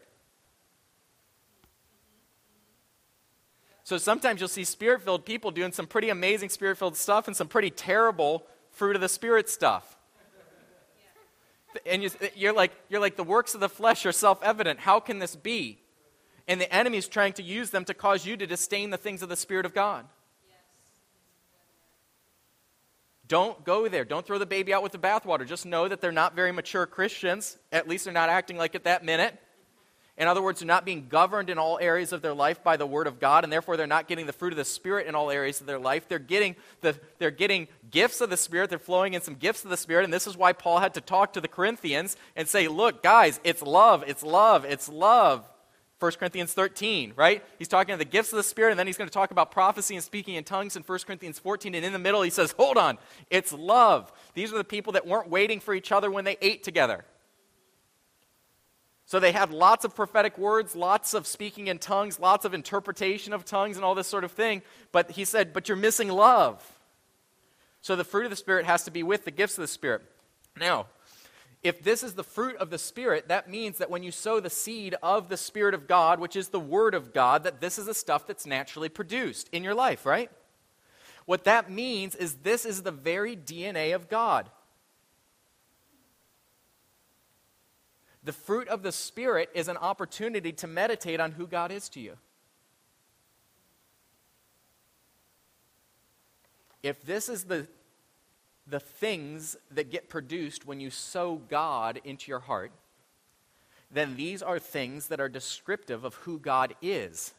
So sometimes you'll see Spirit-filled people doing some pretty amazing Spirit-filled stuff and some pretty terrible fruit of the Spirit stuff. And you, you're like, you're like, the works of the flesh are self-evident. How can this be? And the enemy's trying to use them to cause you to disdain the things of the Spirit of God. Don't go there. Don't throw the baby out with the bathwater. Just know that they're not very mature Christians. At least they're not acting like it that minute. In other words, they're not being governed in all areas of their life by the Word of God, and therefore they're not getting the fruit of the Spirit in all areas of their life. They're getting the they're getting gifts of the Spirit. They're flowing in some gifts of the Spirit, and this is why Paul had to talk to the Corinthians and say, look, guys, it's love, it's love, it's love. First Corinthians thirteen, right? He's talking to the gifts of the Spirit, and then he's going to talk about prophecy and speaking in tongues in First Corinthians fourteen, and in the middle he says, hold on, it's love. These are the people that weren't waiting for each other when they ate together. So they had lots of prophetic words, lots of speaking in tongues, lots of interpretation of tongues and all this sort of thing, but he said, but you're missing love. So the fruit of the Spirit has to be with the gifts of the Spirit. Now, if this is the fruit of the Spirit, that means that when you sow the seed of the Spirit of God, which is the Word of God, that this is the stuff that's naturally produced in your life, right? What that means is this is the very D N A of God. The fruit of the Spirit is an opportunity to meditate on who God is to you. If this is the the things that get produced when you sow God into your heart, then these are things that are descriptive of who God is.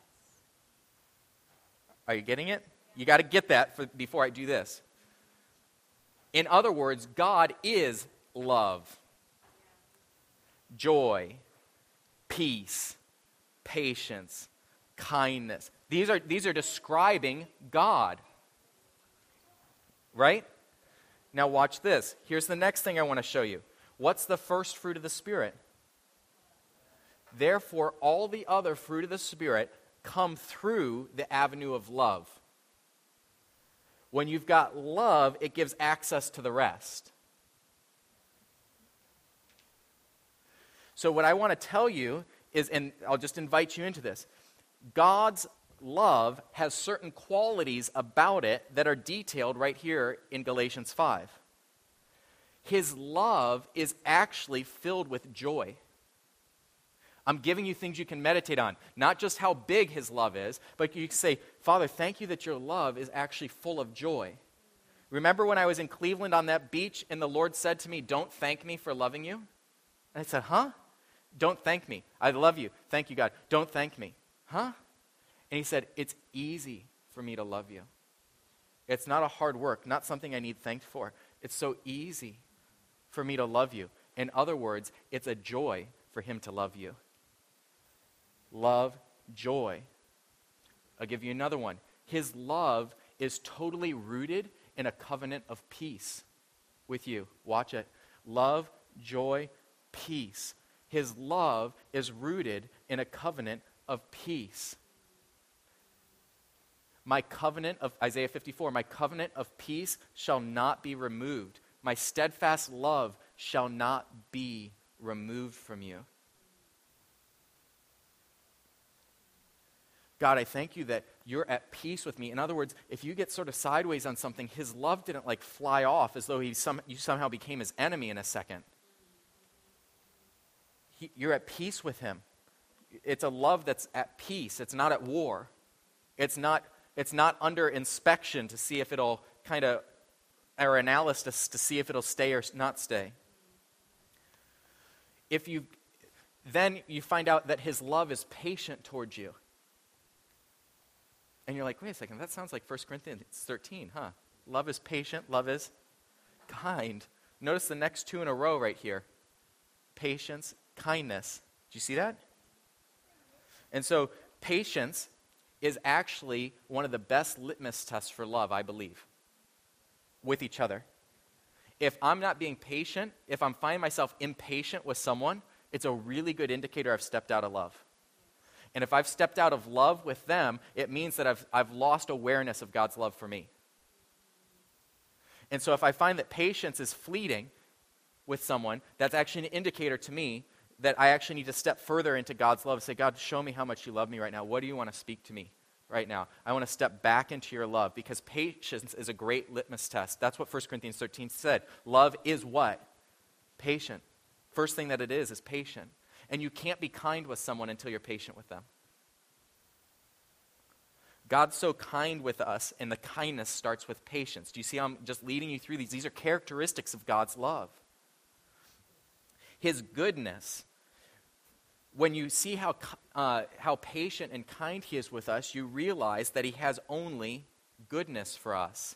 Are you getting it? You got to get that for, before I do this. In other words, God is love, joy, peace, patience, kindness. These are, these are describing God. Right? Now watch this. Here's the next thing I want to show you. What's the first fruit of the Spirit? Therefore, all the other fruit of the Spirit come through the avenue of love. When you've got love, it gives access to the rest. So what I want to tell you is, and I'll just invite you into this, God's love has certain qualities about it that are detailed right here in Galatians five. His love is actually filled with joy. I'm giving you things you can meditate on. Not just how big his love is, but you can say, Father, thank you that your love is actually full of joy. Remember when I was in Cleveland on that beach and the Lord said to me, don't thank me for loving you? And I said, huh? Don't thank me. I love you. Thank you, God. Don't thank me. Huh? And he said, it's easy for me to love you. It's not a hard work, not something I need thanked for. It's so easy for me to love you. In other words, it's a joy for him to love you. Love, joy. I'll give you another one. His love is totally rooted in a covenant of peace with you. Watch it. Love, joy, peace. His love is rooted in a covenant of peace. My covenant of, Isaiah fifty-four, my covenant of peace shall not be removed. My steadfast love shall not be removed from you. God, I thank you that you're at peace with me. In other words, if you get sort of sideways on something, his love didn't like fly off as though he some, you somehow became his enemy in a second. He, you're at peace with him. It's a love that's at peace. It's not at war. It's not, it's not under inspection to see if it'll kind of, or analysis to see if it'll stay or not stay. If you, then you find out that his love is patient towards you. And you're like, wait a second, that sounds like First Corinthians thirteen, huh? Love is patient, love is kind. Notice the next two in a row right here. Patience, kindness. Do you see that? And so patience is actually one of the best litmus tests for love, I believe, with each other. If I'm not being patient, if I'm finding myself impatient with someone, it's a really good indicator I've stepped out of love. And if I've stepped out of love with them, it means that I've, I've lost awareness of God's love for me. And so if I find that patience is fleeting with someone, that's actually an indicator to me that I actually need to step further into God's love and say, God, show me how much you love me right now. What do you want to speak to me right now? I want to step back into your love, because patience is a great litmus test. That's what First Corinthians thirteen said. Love is what? Patient. First thing that it is is patient. And you can't be kind with someone until you're patient with them. God's so kind with us, and the kindness starts with patience. Do you see how I'm just leading you through these? These are characteristics of God's love. His goodness. When you see how, uh, how patient and kind he is with us, you realize that he has only goodness for us.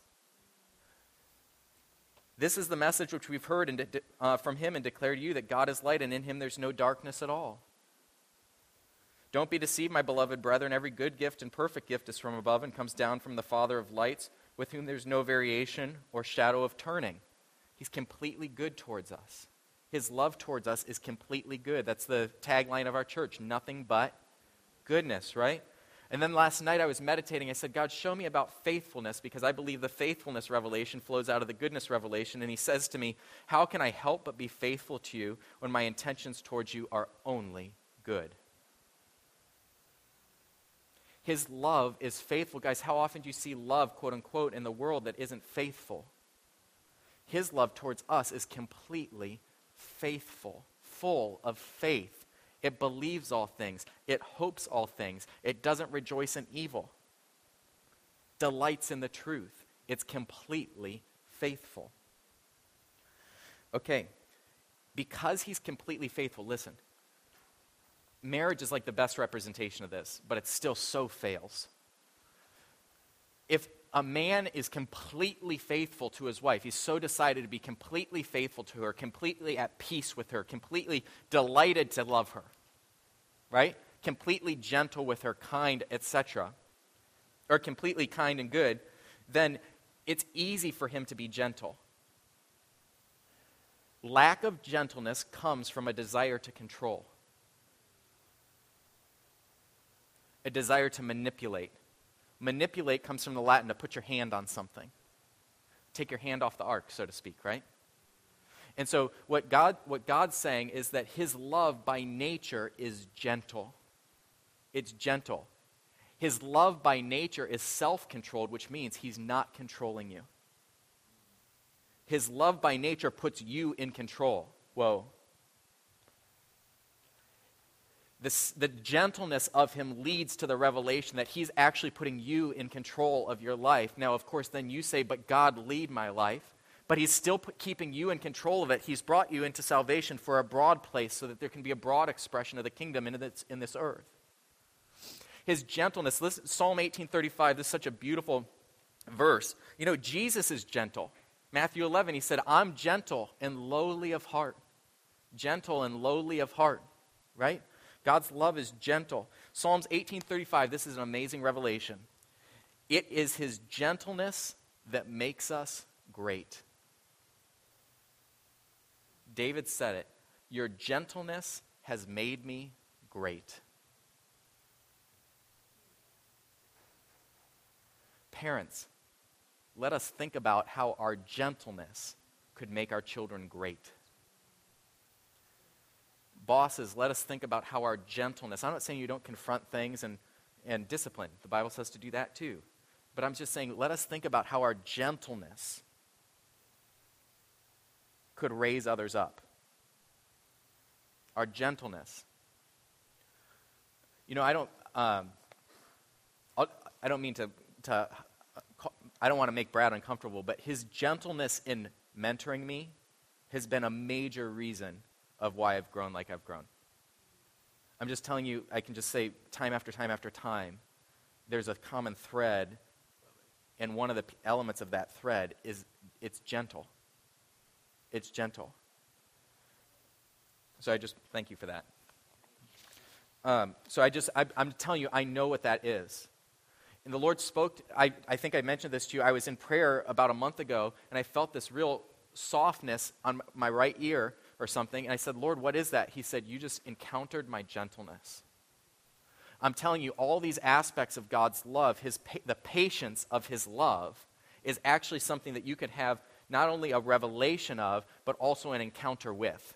This is the message which we've heard and de- uh, from him and declare to you, that God is light, and in him there's no darkness at all. Don't be deceived, my beloved brethren. Every good gift and perfect gift is from above and comes down from the Father of lights, with whom there's no variation or shadow of turning. He's completely good towards us. His love towards us is completely good. That's the tagline of our church, nothing but goodness, right? And then last night I was meditating. I said, God, show me about faithfulness, because I believe the faithfulness revelation flows out of the goodness revelation. And he says to me, how can I help but be faithful to you when my intentions towards you are only good? His love is faithful. Guys, how often do you see love, quote unquote, in the world that isn't faithful? His love towards us is completely faithful, full of faith. It believes all things. It hopes all things. It doesn't rejoice in evil. Delights in the truth. It's completely faithful. Okay, because he's completely faithful, listen, marriage is like the best representation of this, but it still so fails. If a man is completely faithful to his wife, he's so decided to be completely faithful to her, completely at peace with her, completely delighted to love her, right? Completely gentle with her, kind, et cetera, or completely kind and good, then it's easy for him to be gentle. Lack of gentleness comes from a desire to control, a desire to manipulate. Manipulate comes from the Latin to put your hand on something. Take your hand off the ark, so to speak, right? And so what God what God's saying is that his love by nature is gentle. It's gentle. His love by nature is self-controlled, which means he's not controlling you. His love by nature puts you in control. Whoa. This, the gentleness of him leads to the revelation that he's actually putting you in control of your life. Now, of course, then you say, but God lead my life. But he's still put, keeping you in control of it. He's brought you into salvation for a broad place so that there can be a broad expression of the kingdom in this, in this earth. His gentleness, listen, Psalm eighteen thirty-five, this is such a beautiful verse. You know, Jesus is gentle. Matthew eleven, he said, I'm gentle and lowly of heart. Gentle and lowly of heart, right? God's love is gentle. Psalms eighteen thirty-five, this is an amazing revelation. It is his gentleness that makes us great. David said it, your gentleness has made me great. Parents, let us think about how our gentleness could make our children great. Bosses, let us think about how our gentleness, I'm not saying you don't confront things and, and discipline. The Bible says to do that too. But I'm just saying, let us think about how our gentleness could raise others up. Our gentleness. You know, I don't, um, I'll, I don't mean to, to, I don't want to make Brad uncomfortable, but his gentleness in mentoring me has been a major reason of why I've grown like I've grown. I'm just telling you, I can just say time after time after time, there's a common thread, and one of the elements of that thread is it's gentle. It's gentle. So I just thank you for that. Um, so I just, I, I'm telling you, I know what that is. And the Lord spoke, to, I, I think I mentioned this to you, I was in prayer about a month ago, and I felt this real softness on my right ear or something, and I said, Lord, what is that? He said, you just encountered my gentleness. I'm telling you, all these aspects of God's love, his pa- the patience of his love, is actually something that you could have not only a revelation of, but also an encounter with.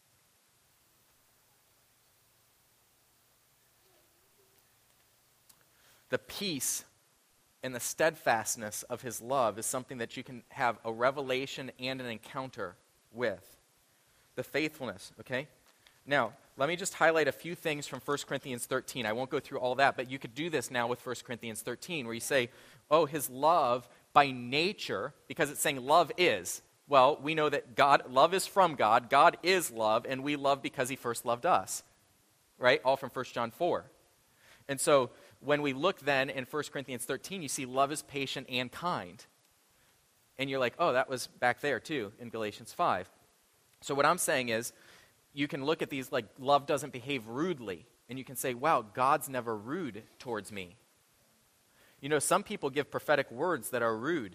The peace and the steadfastness of his love is something that you can have a revelation and an encounter with. The faithfulness, okay? Now, let me just highlight a few things from First Corinthians thirteen. I won't go through all that, but you could do this now with First Corinthians thirteen, where you say, oh, his love by nature, because it's saying love is. Well, we know that God, love is from God, God is love, and we love because he first loved us, right? All from First John four. And so, when we look then in First Corinthians thirteen, you see love is patient and kind. And you're like, oh, that was back there too in Galatians five. So what I'm saying is, you can look at these like love doesn't behave rudely. And you can say, wow, God's never rude towards me. You know, some people give prophetic words that are rude.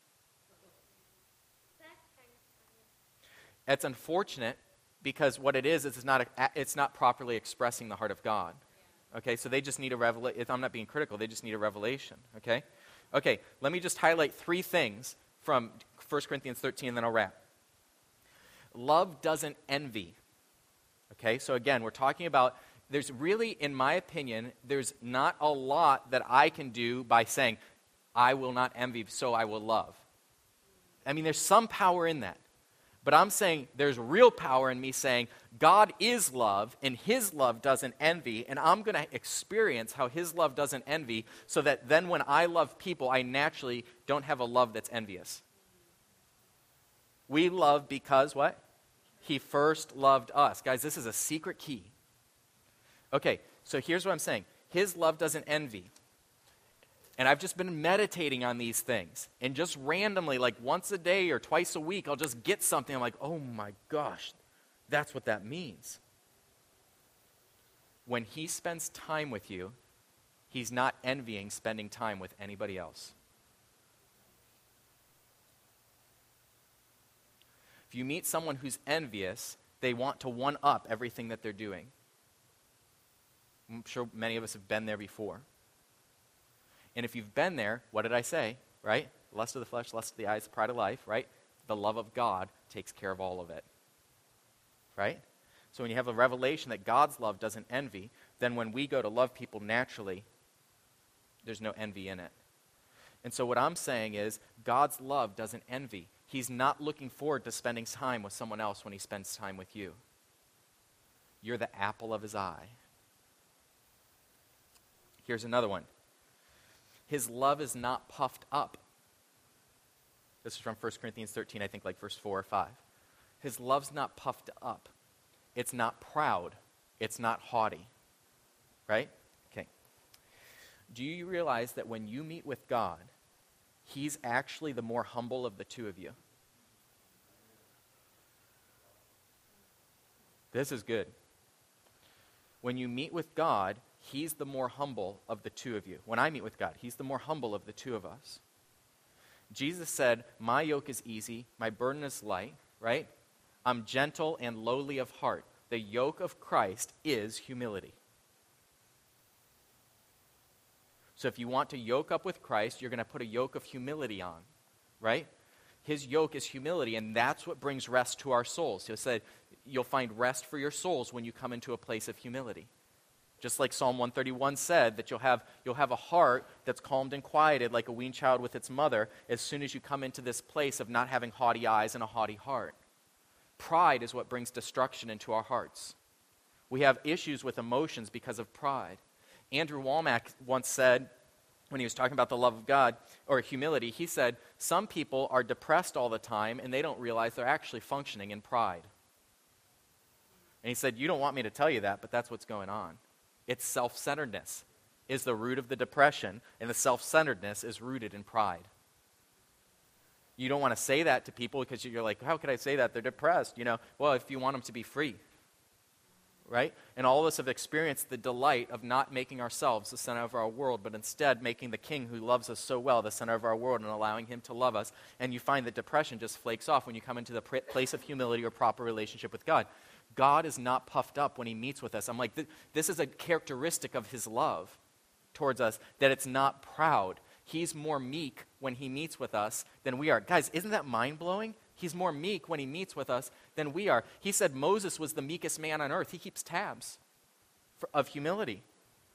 It's unfortunate because what it is, is it's not, a, it's not properly expressing the heart of God. Okay, so they just need a revelation. I'm not being critical. They just need a revelation, okay? Okay, let me just highlight three things from First Corinthians thirteen, and then I'll wrap. Love doesn't envy. Okay, so again, we're talking about, there's really, in my opinion, there's not a lot that I can do by saying, I will not envy, so I will love. I mean, there's some power in that. But I'm saying there's real power in me saying, God is love, and his love doesn't envy, and I'm going to experience how his love doesn't envy, so that then when I love people, I naturally don't have a love that's envious. We love because what? He first loved us. Guys, this is a secret key. Okay, so here's what I'm saying. His love doesn't envy. And I've just been meditating on these things. And just randomly, like once a day or twice a week, I'll just get something. I'm like, oh my gosh, that's what that means. When he spends time with you, he's not envying spending time with anybody else. If you meet someone who's envious, they want to one-up everything that they're doing. I'm sure many of us have been there before. And if you've been there, what did I say, right? Lust of the flesh, lust of the eyes, pride of life, right? The love of God takes care of all of it, right? So when you have a revelation that God's love doesn't envy, then when we go to love people naturally, there's no envy in it. And so what I'm saying is God's love doesn't envy. He's not looking forward to spending time with someone else when he spends time with you. You're the apple of his eye. Here's another one. His love is not puffed up. This is from First Corinthians thirteen, I think like verse four or five. His love's not puffed up. It's not proud. It's not haughty. Right? Okay. Do you realize that when you meet with God, he's actually the more humble of the two of you? This is good. When you meet with God, he's the more humble of the two of you. When I meet with God, he's the more humble of the two of us. Jesus said, my yoke is easy, my burden is light, right? I'm gentle and lowly of heart. The yoke of Christ is humility. So if you want to yoke up with Christ, you're going to put a yoke of humility on, right? His yoke is humility, and that's what brings rest to our souls. He said, you'll find rest for your souls when you come into a place of humility. Just like Psalm one thirty-one said, that you'll have, you'll have a heart that's calmed and quieted like a weaned child with its mother as soon as you come into this place of not having haughty eyes and a haughty heart. Pride is what brings destruction into our hearts. We have issues with emotions because of pride. Andrew Womack once said, when he was talking about the love of God, or humility, he said, some people are depressed all the time and they don't realize they're actually functioning in pride. And he said, you don't want me to tell you that, but that's what's going on. It's self-centeredness is the root of the depression, and the self-centeredness is rooted in pride. You don't want to say that to people because you're like, how could I say that? They're depressed. You know, well, if you want them to be free, right? And all of us have experienced the delight of not making ourselves the center of our world, but instead making the King who loves us so well the center of our world and allowing him to love us. And you find that depression just flakes off when you come into the pr- place of humility or proper relationship with God. God is not puffed up when he meets with us. I'm like, th- this is a characteristic of his love towards us, that it's not proud. He's more meek when he meets with us than we are. Guys, isn't that mind-blowing? He's more meek when he meets with us than we are. He said Moses was the meekest man on earth. He keeps tabs for, of humility.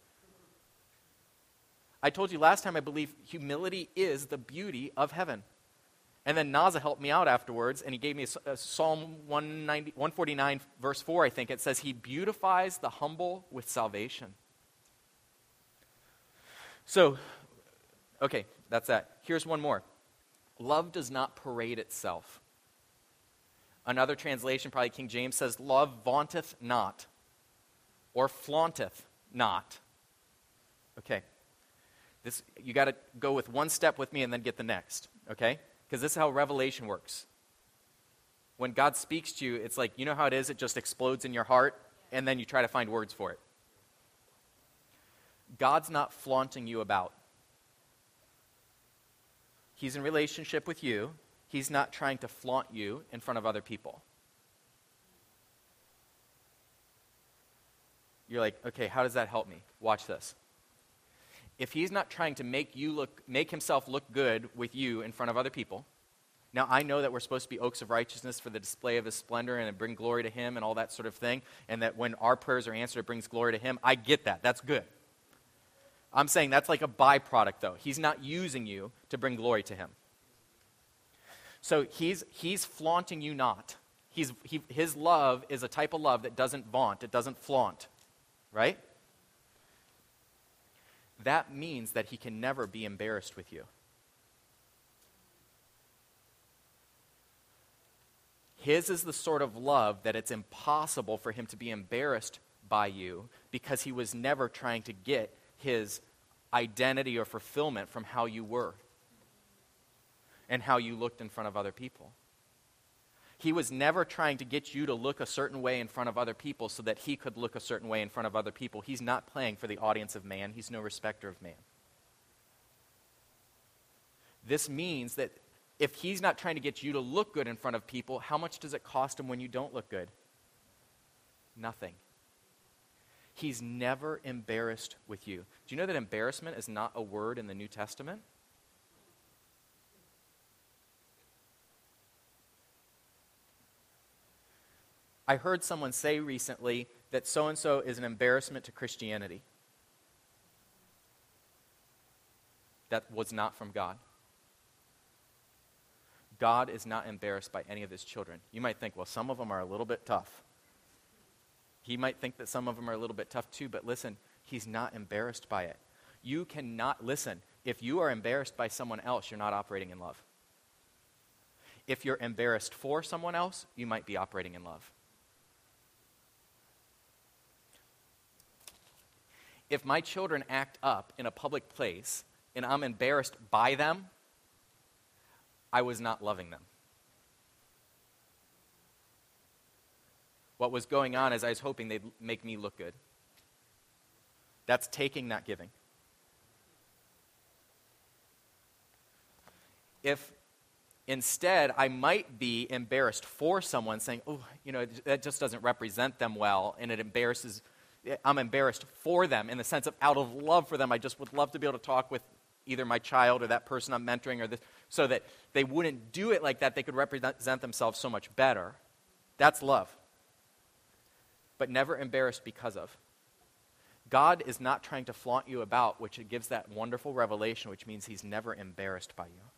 I told you last time, I believe humility is the beauty of heaven. And then Naza helped me out afterwards, and he gave me a, a Psalm one ninety, one forty-nine, verse four, I think. It says, he beautifies the humble with salvation. So, okay, that's that. Here's one more. Love does not parade itself. Another translation, probably King James, says, love vaunteth not, or flaunteth not. Okay. This, you got to go with one step with me and then get the next, okay? Because this is how revelation works. When God speaks to you, it's like, you know how it is? It just explodes in your heart, and then you try to find words for it. God's not flaunting you about. He's in relationship with you. He's not trying to flaunt you in front of other people. You're like, okay, how does that help me? Watch this. If he's not trying to make you look, make himself look good with you in front of other people. Now, I know that we're supposed to be oaks of righteousness for the display of his splendor and bring glory to him and all that sort of thing, and that when our prayers are answered, it brings glory to him. I get that. That's good. I'm saying that's like a byproduct, though. He's not using you to bring glory to him. So he's he's flaunting you not. He's, he, his love is a type of love that doesn't vaunt. It doesn't flaunt. Right? That means that he can never be embarrassed with you. His is the sort of love that it's impossible for him to be embarrassed by you because he was never trying to get his identity or fulfillment from how you were and how you looked in front of other people. He was never trying to get you to look a certain way in front of other people so that he could look a certain way in front of other people. He's not playing for the audience of man. He's no respecter of man. This means that if he's not trying to get you to look good in front of people, how much does it cost him when you don't look good? Nothing. He's never embarrassed with you. Do you know that embarrassment is not a word in the New Testament? I heard someone say recently that so-and-so is an embarrassment to Christianity. That was not from God. God is not embarrassed by any of his children. You might think, well, some of them are a little bit tough. He might think that some of them are a little bit tough too, but listen, he's not embarrassed by it. You cannot, listen, if you are embarrassed by someone else, you're not operating in love. If you're embarrassed for someone else, you might be operating in love. If my children act up in a public place and I'm embarrassed by them, I was not loving them. What was going on is I was hoping they'd make me look good. That's taking, not giving. If instead I might be embarrassed for someone saying, oh, you know, that just doesn't represent them well, and it embarrasses, I'm embarrassed for them in the sense of out of love for them. I just would love to be able to talk with either my child or that person I'm mentoring or this, so that they wouldn't do it like that. They could represent themselves so much better. That's love. But never embarrassed because of. God is not trying to flaunt you about, which it gives that wonderful revelation, which means he's never embarrassed by you.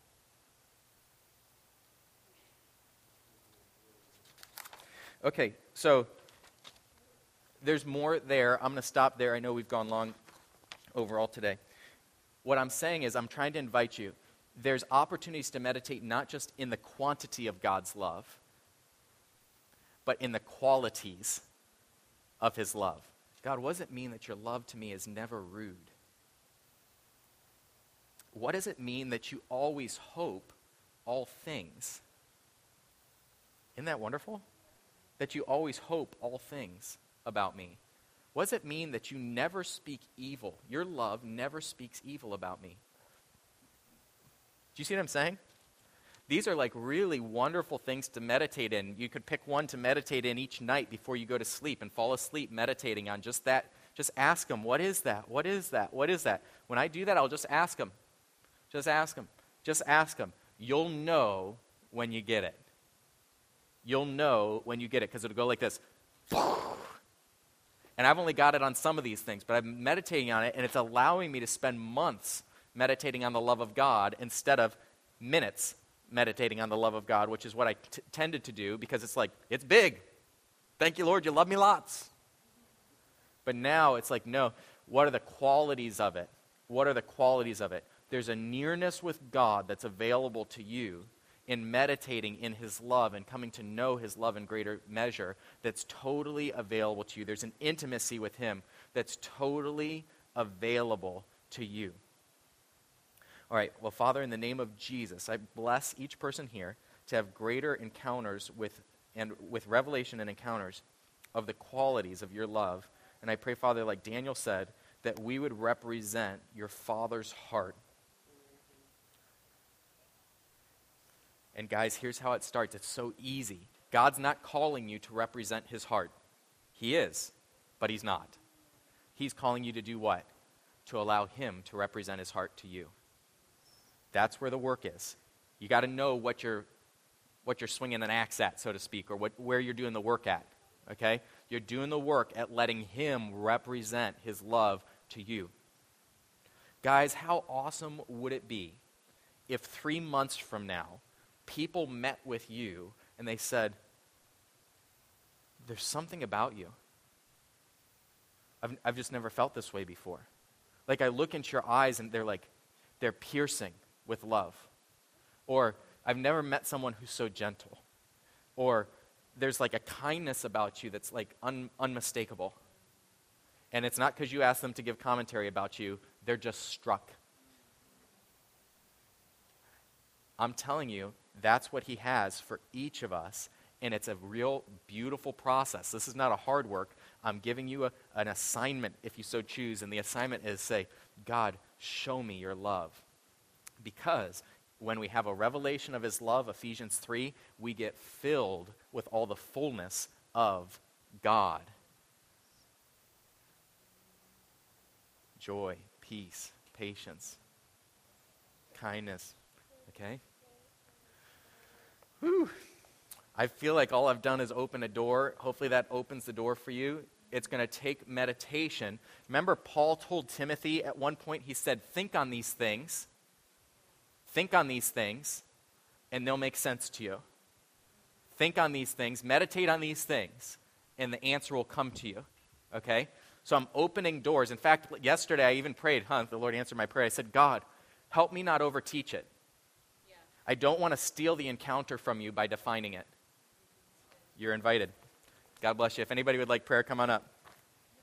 Okay, so there's more there. I'm going to stop there. I know we've gone long overall today. What I'm saying is I'm trying to invite you. There's opportunities to meditate not just in the quantity of God's love, but in the qualities of his love. God, what does it mean that your love to me is never rude? What does it mean that you always hope all things? Isn't that wonderful? That you always hope all things about me. What does it mean that you never speak evil? Your love never speaks evil about me. Do you see what I'm saying? These are like really wonderful things to meditate in. You could pick one to meditate in each night before you go to sleep and fall asleep meditating on just that. Just ask him, what is that? What is that? What is that? When I do that, I'll just ask him. Just ask him. Just ask him. You'll know when you get it. You'll know when you get it because it'll go like this. And I've only got it on some of these things, but I'm meditating on it, and it's allowing me to spend months meditating on the love of God instead of minutes meditating on the love of God, which is what I t- tended to do because it's like, it's big. Thank you, Lord, you love me lots. But now it's like, no, what are the qualities of it? What are the qualities of it? There's a nearness with God that's available to you in meditating in his love and coming to know his love in greater measure that's totally available to you. There's an intimacy with him that's totally available to you. All right, well, Father, in the name of Jesus, I bless each person here to have greater encounters with and with revelation and encounters of the qualities of your love. And I pray, Father, like Daniel said, that we would represent your Father's heart. And guys, here's how it starts. It's so easy. God's not calling you to represent his heart. He is, but he's not. He's calling you to do what? To allow him to represent his heart to you. That's where the work is. You got to know what you're, what you're swinging an axe at, so to speak, or what, where you're doing the work at, okay? You're doing the work at letting him represent his love to you. Guys, how awesome would it be if three months from now, people met with you and they said, there's something about you. I've, I've just never felt this way before. Like I look into your eyes and they're like, they're piercing with love. Or I've never met someone who's so gentle. Or there's like a kindness about you that's like un, unmistakable. And it's not because you asked them to give commentary about you. They're just struck. I'm telling you, that's what he has for each of us. And it's a real beautiful process. This is not a hard work. I'm giving you a, an assignment if you so choose. And the assignment is say, God, show me your love. Because when we have a revelation of his love, Ephesians three, we get filled with all the fullness of God. Joy, peace, patience, kindness. Okay? Whew. I feel like all I've done is open a door. Hopefully that opens the door for you. It's going to take meditation. Remember, Paul told Timothy at one point, he said, think on these things. Think on these things, and they'll make sense to you. Think on these things, meditate on these things, and the answer will come to you. Okay? So I'm opening doors. In fact, yesterday I even prayed, huh? The Lord answered my prayer. I said, God, help me not overteach it. Yeah. I don't want to steal the encounter from you by defining it. You're invited. God bless you. If anybody would like prayer, come on up.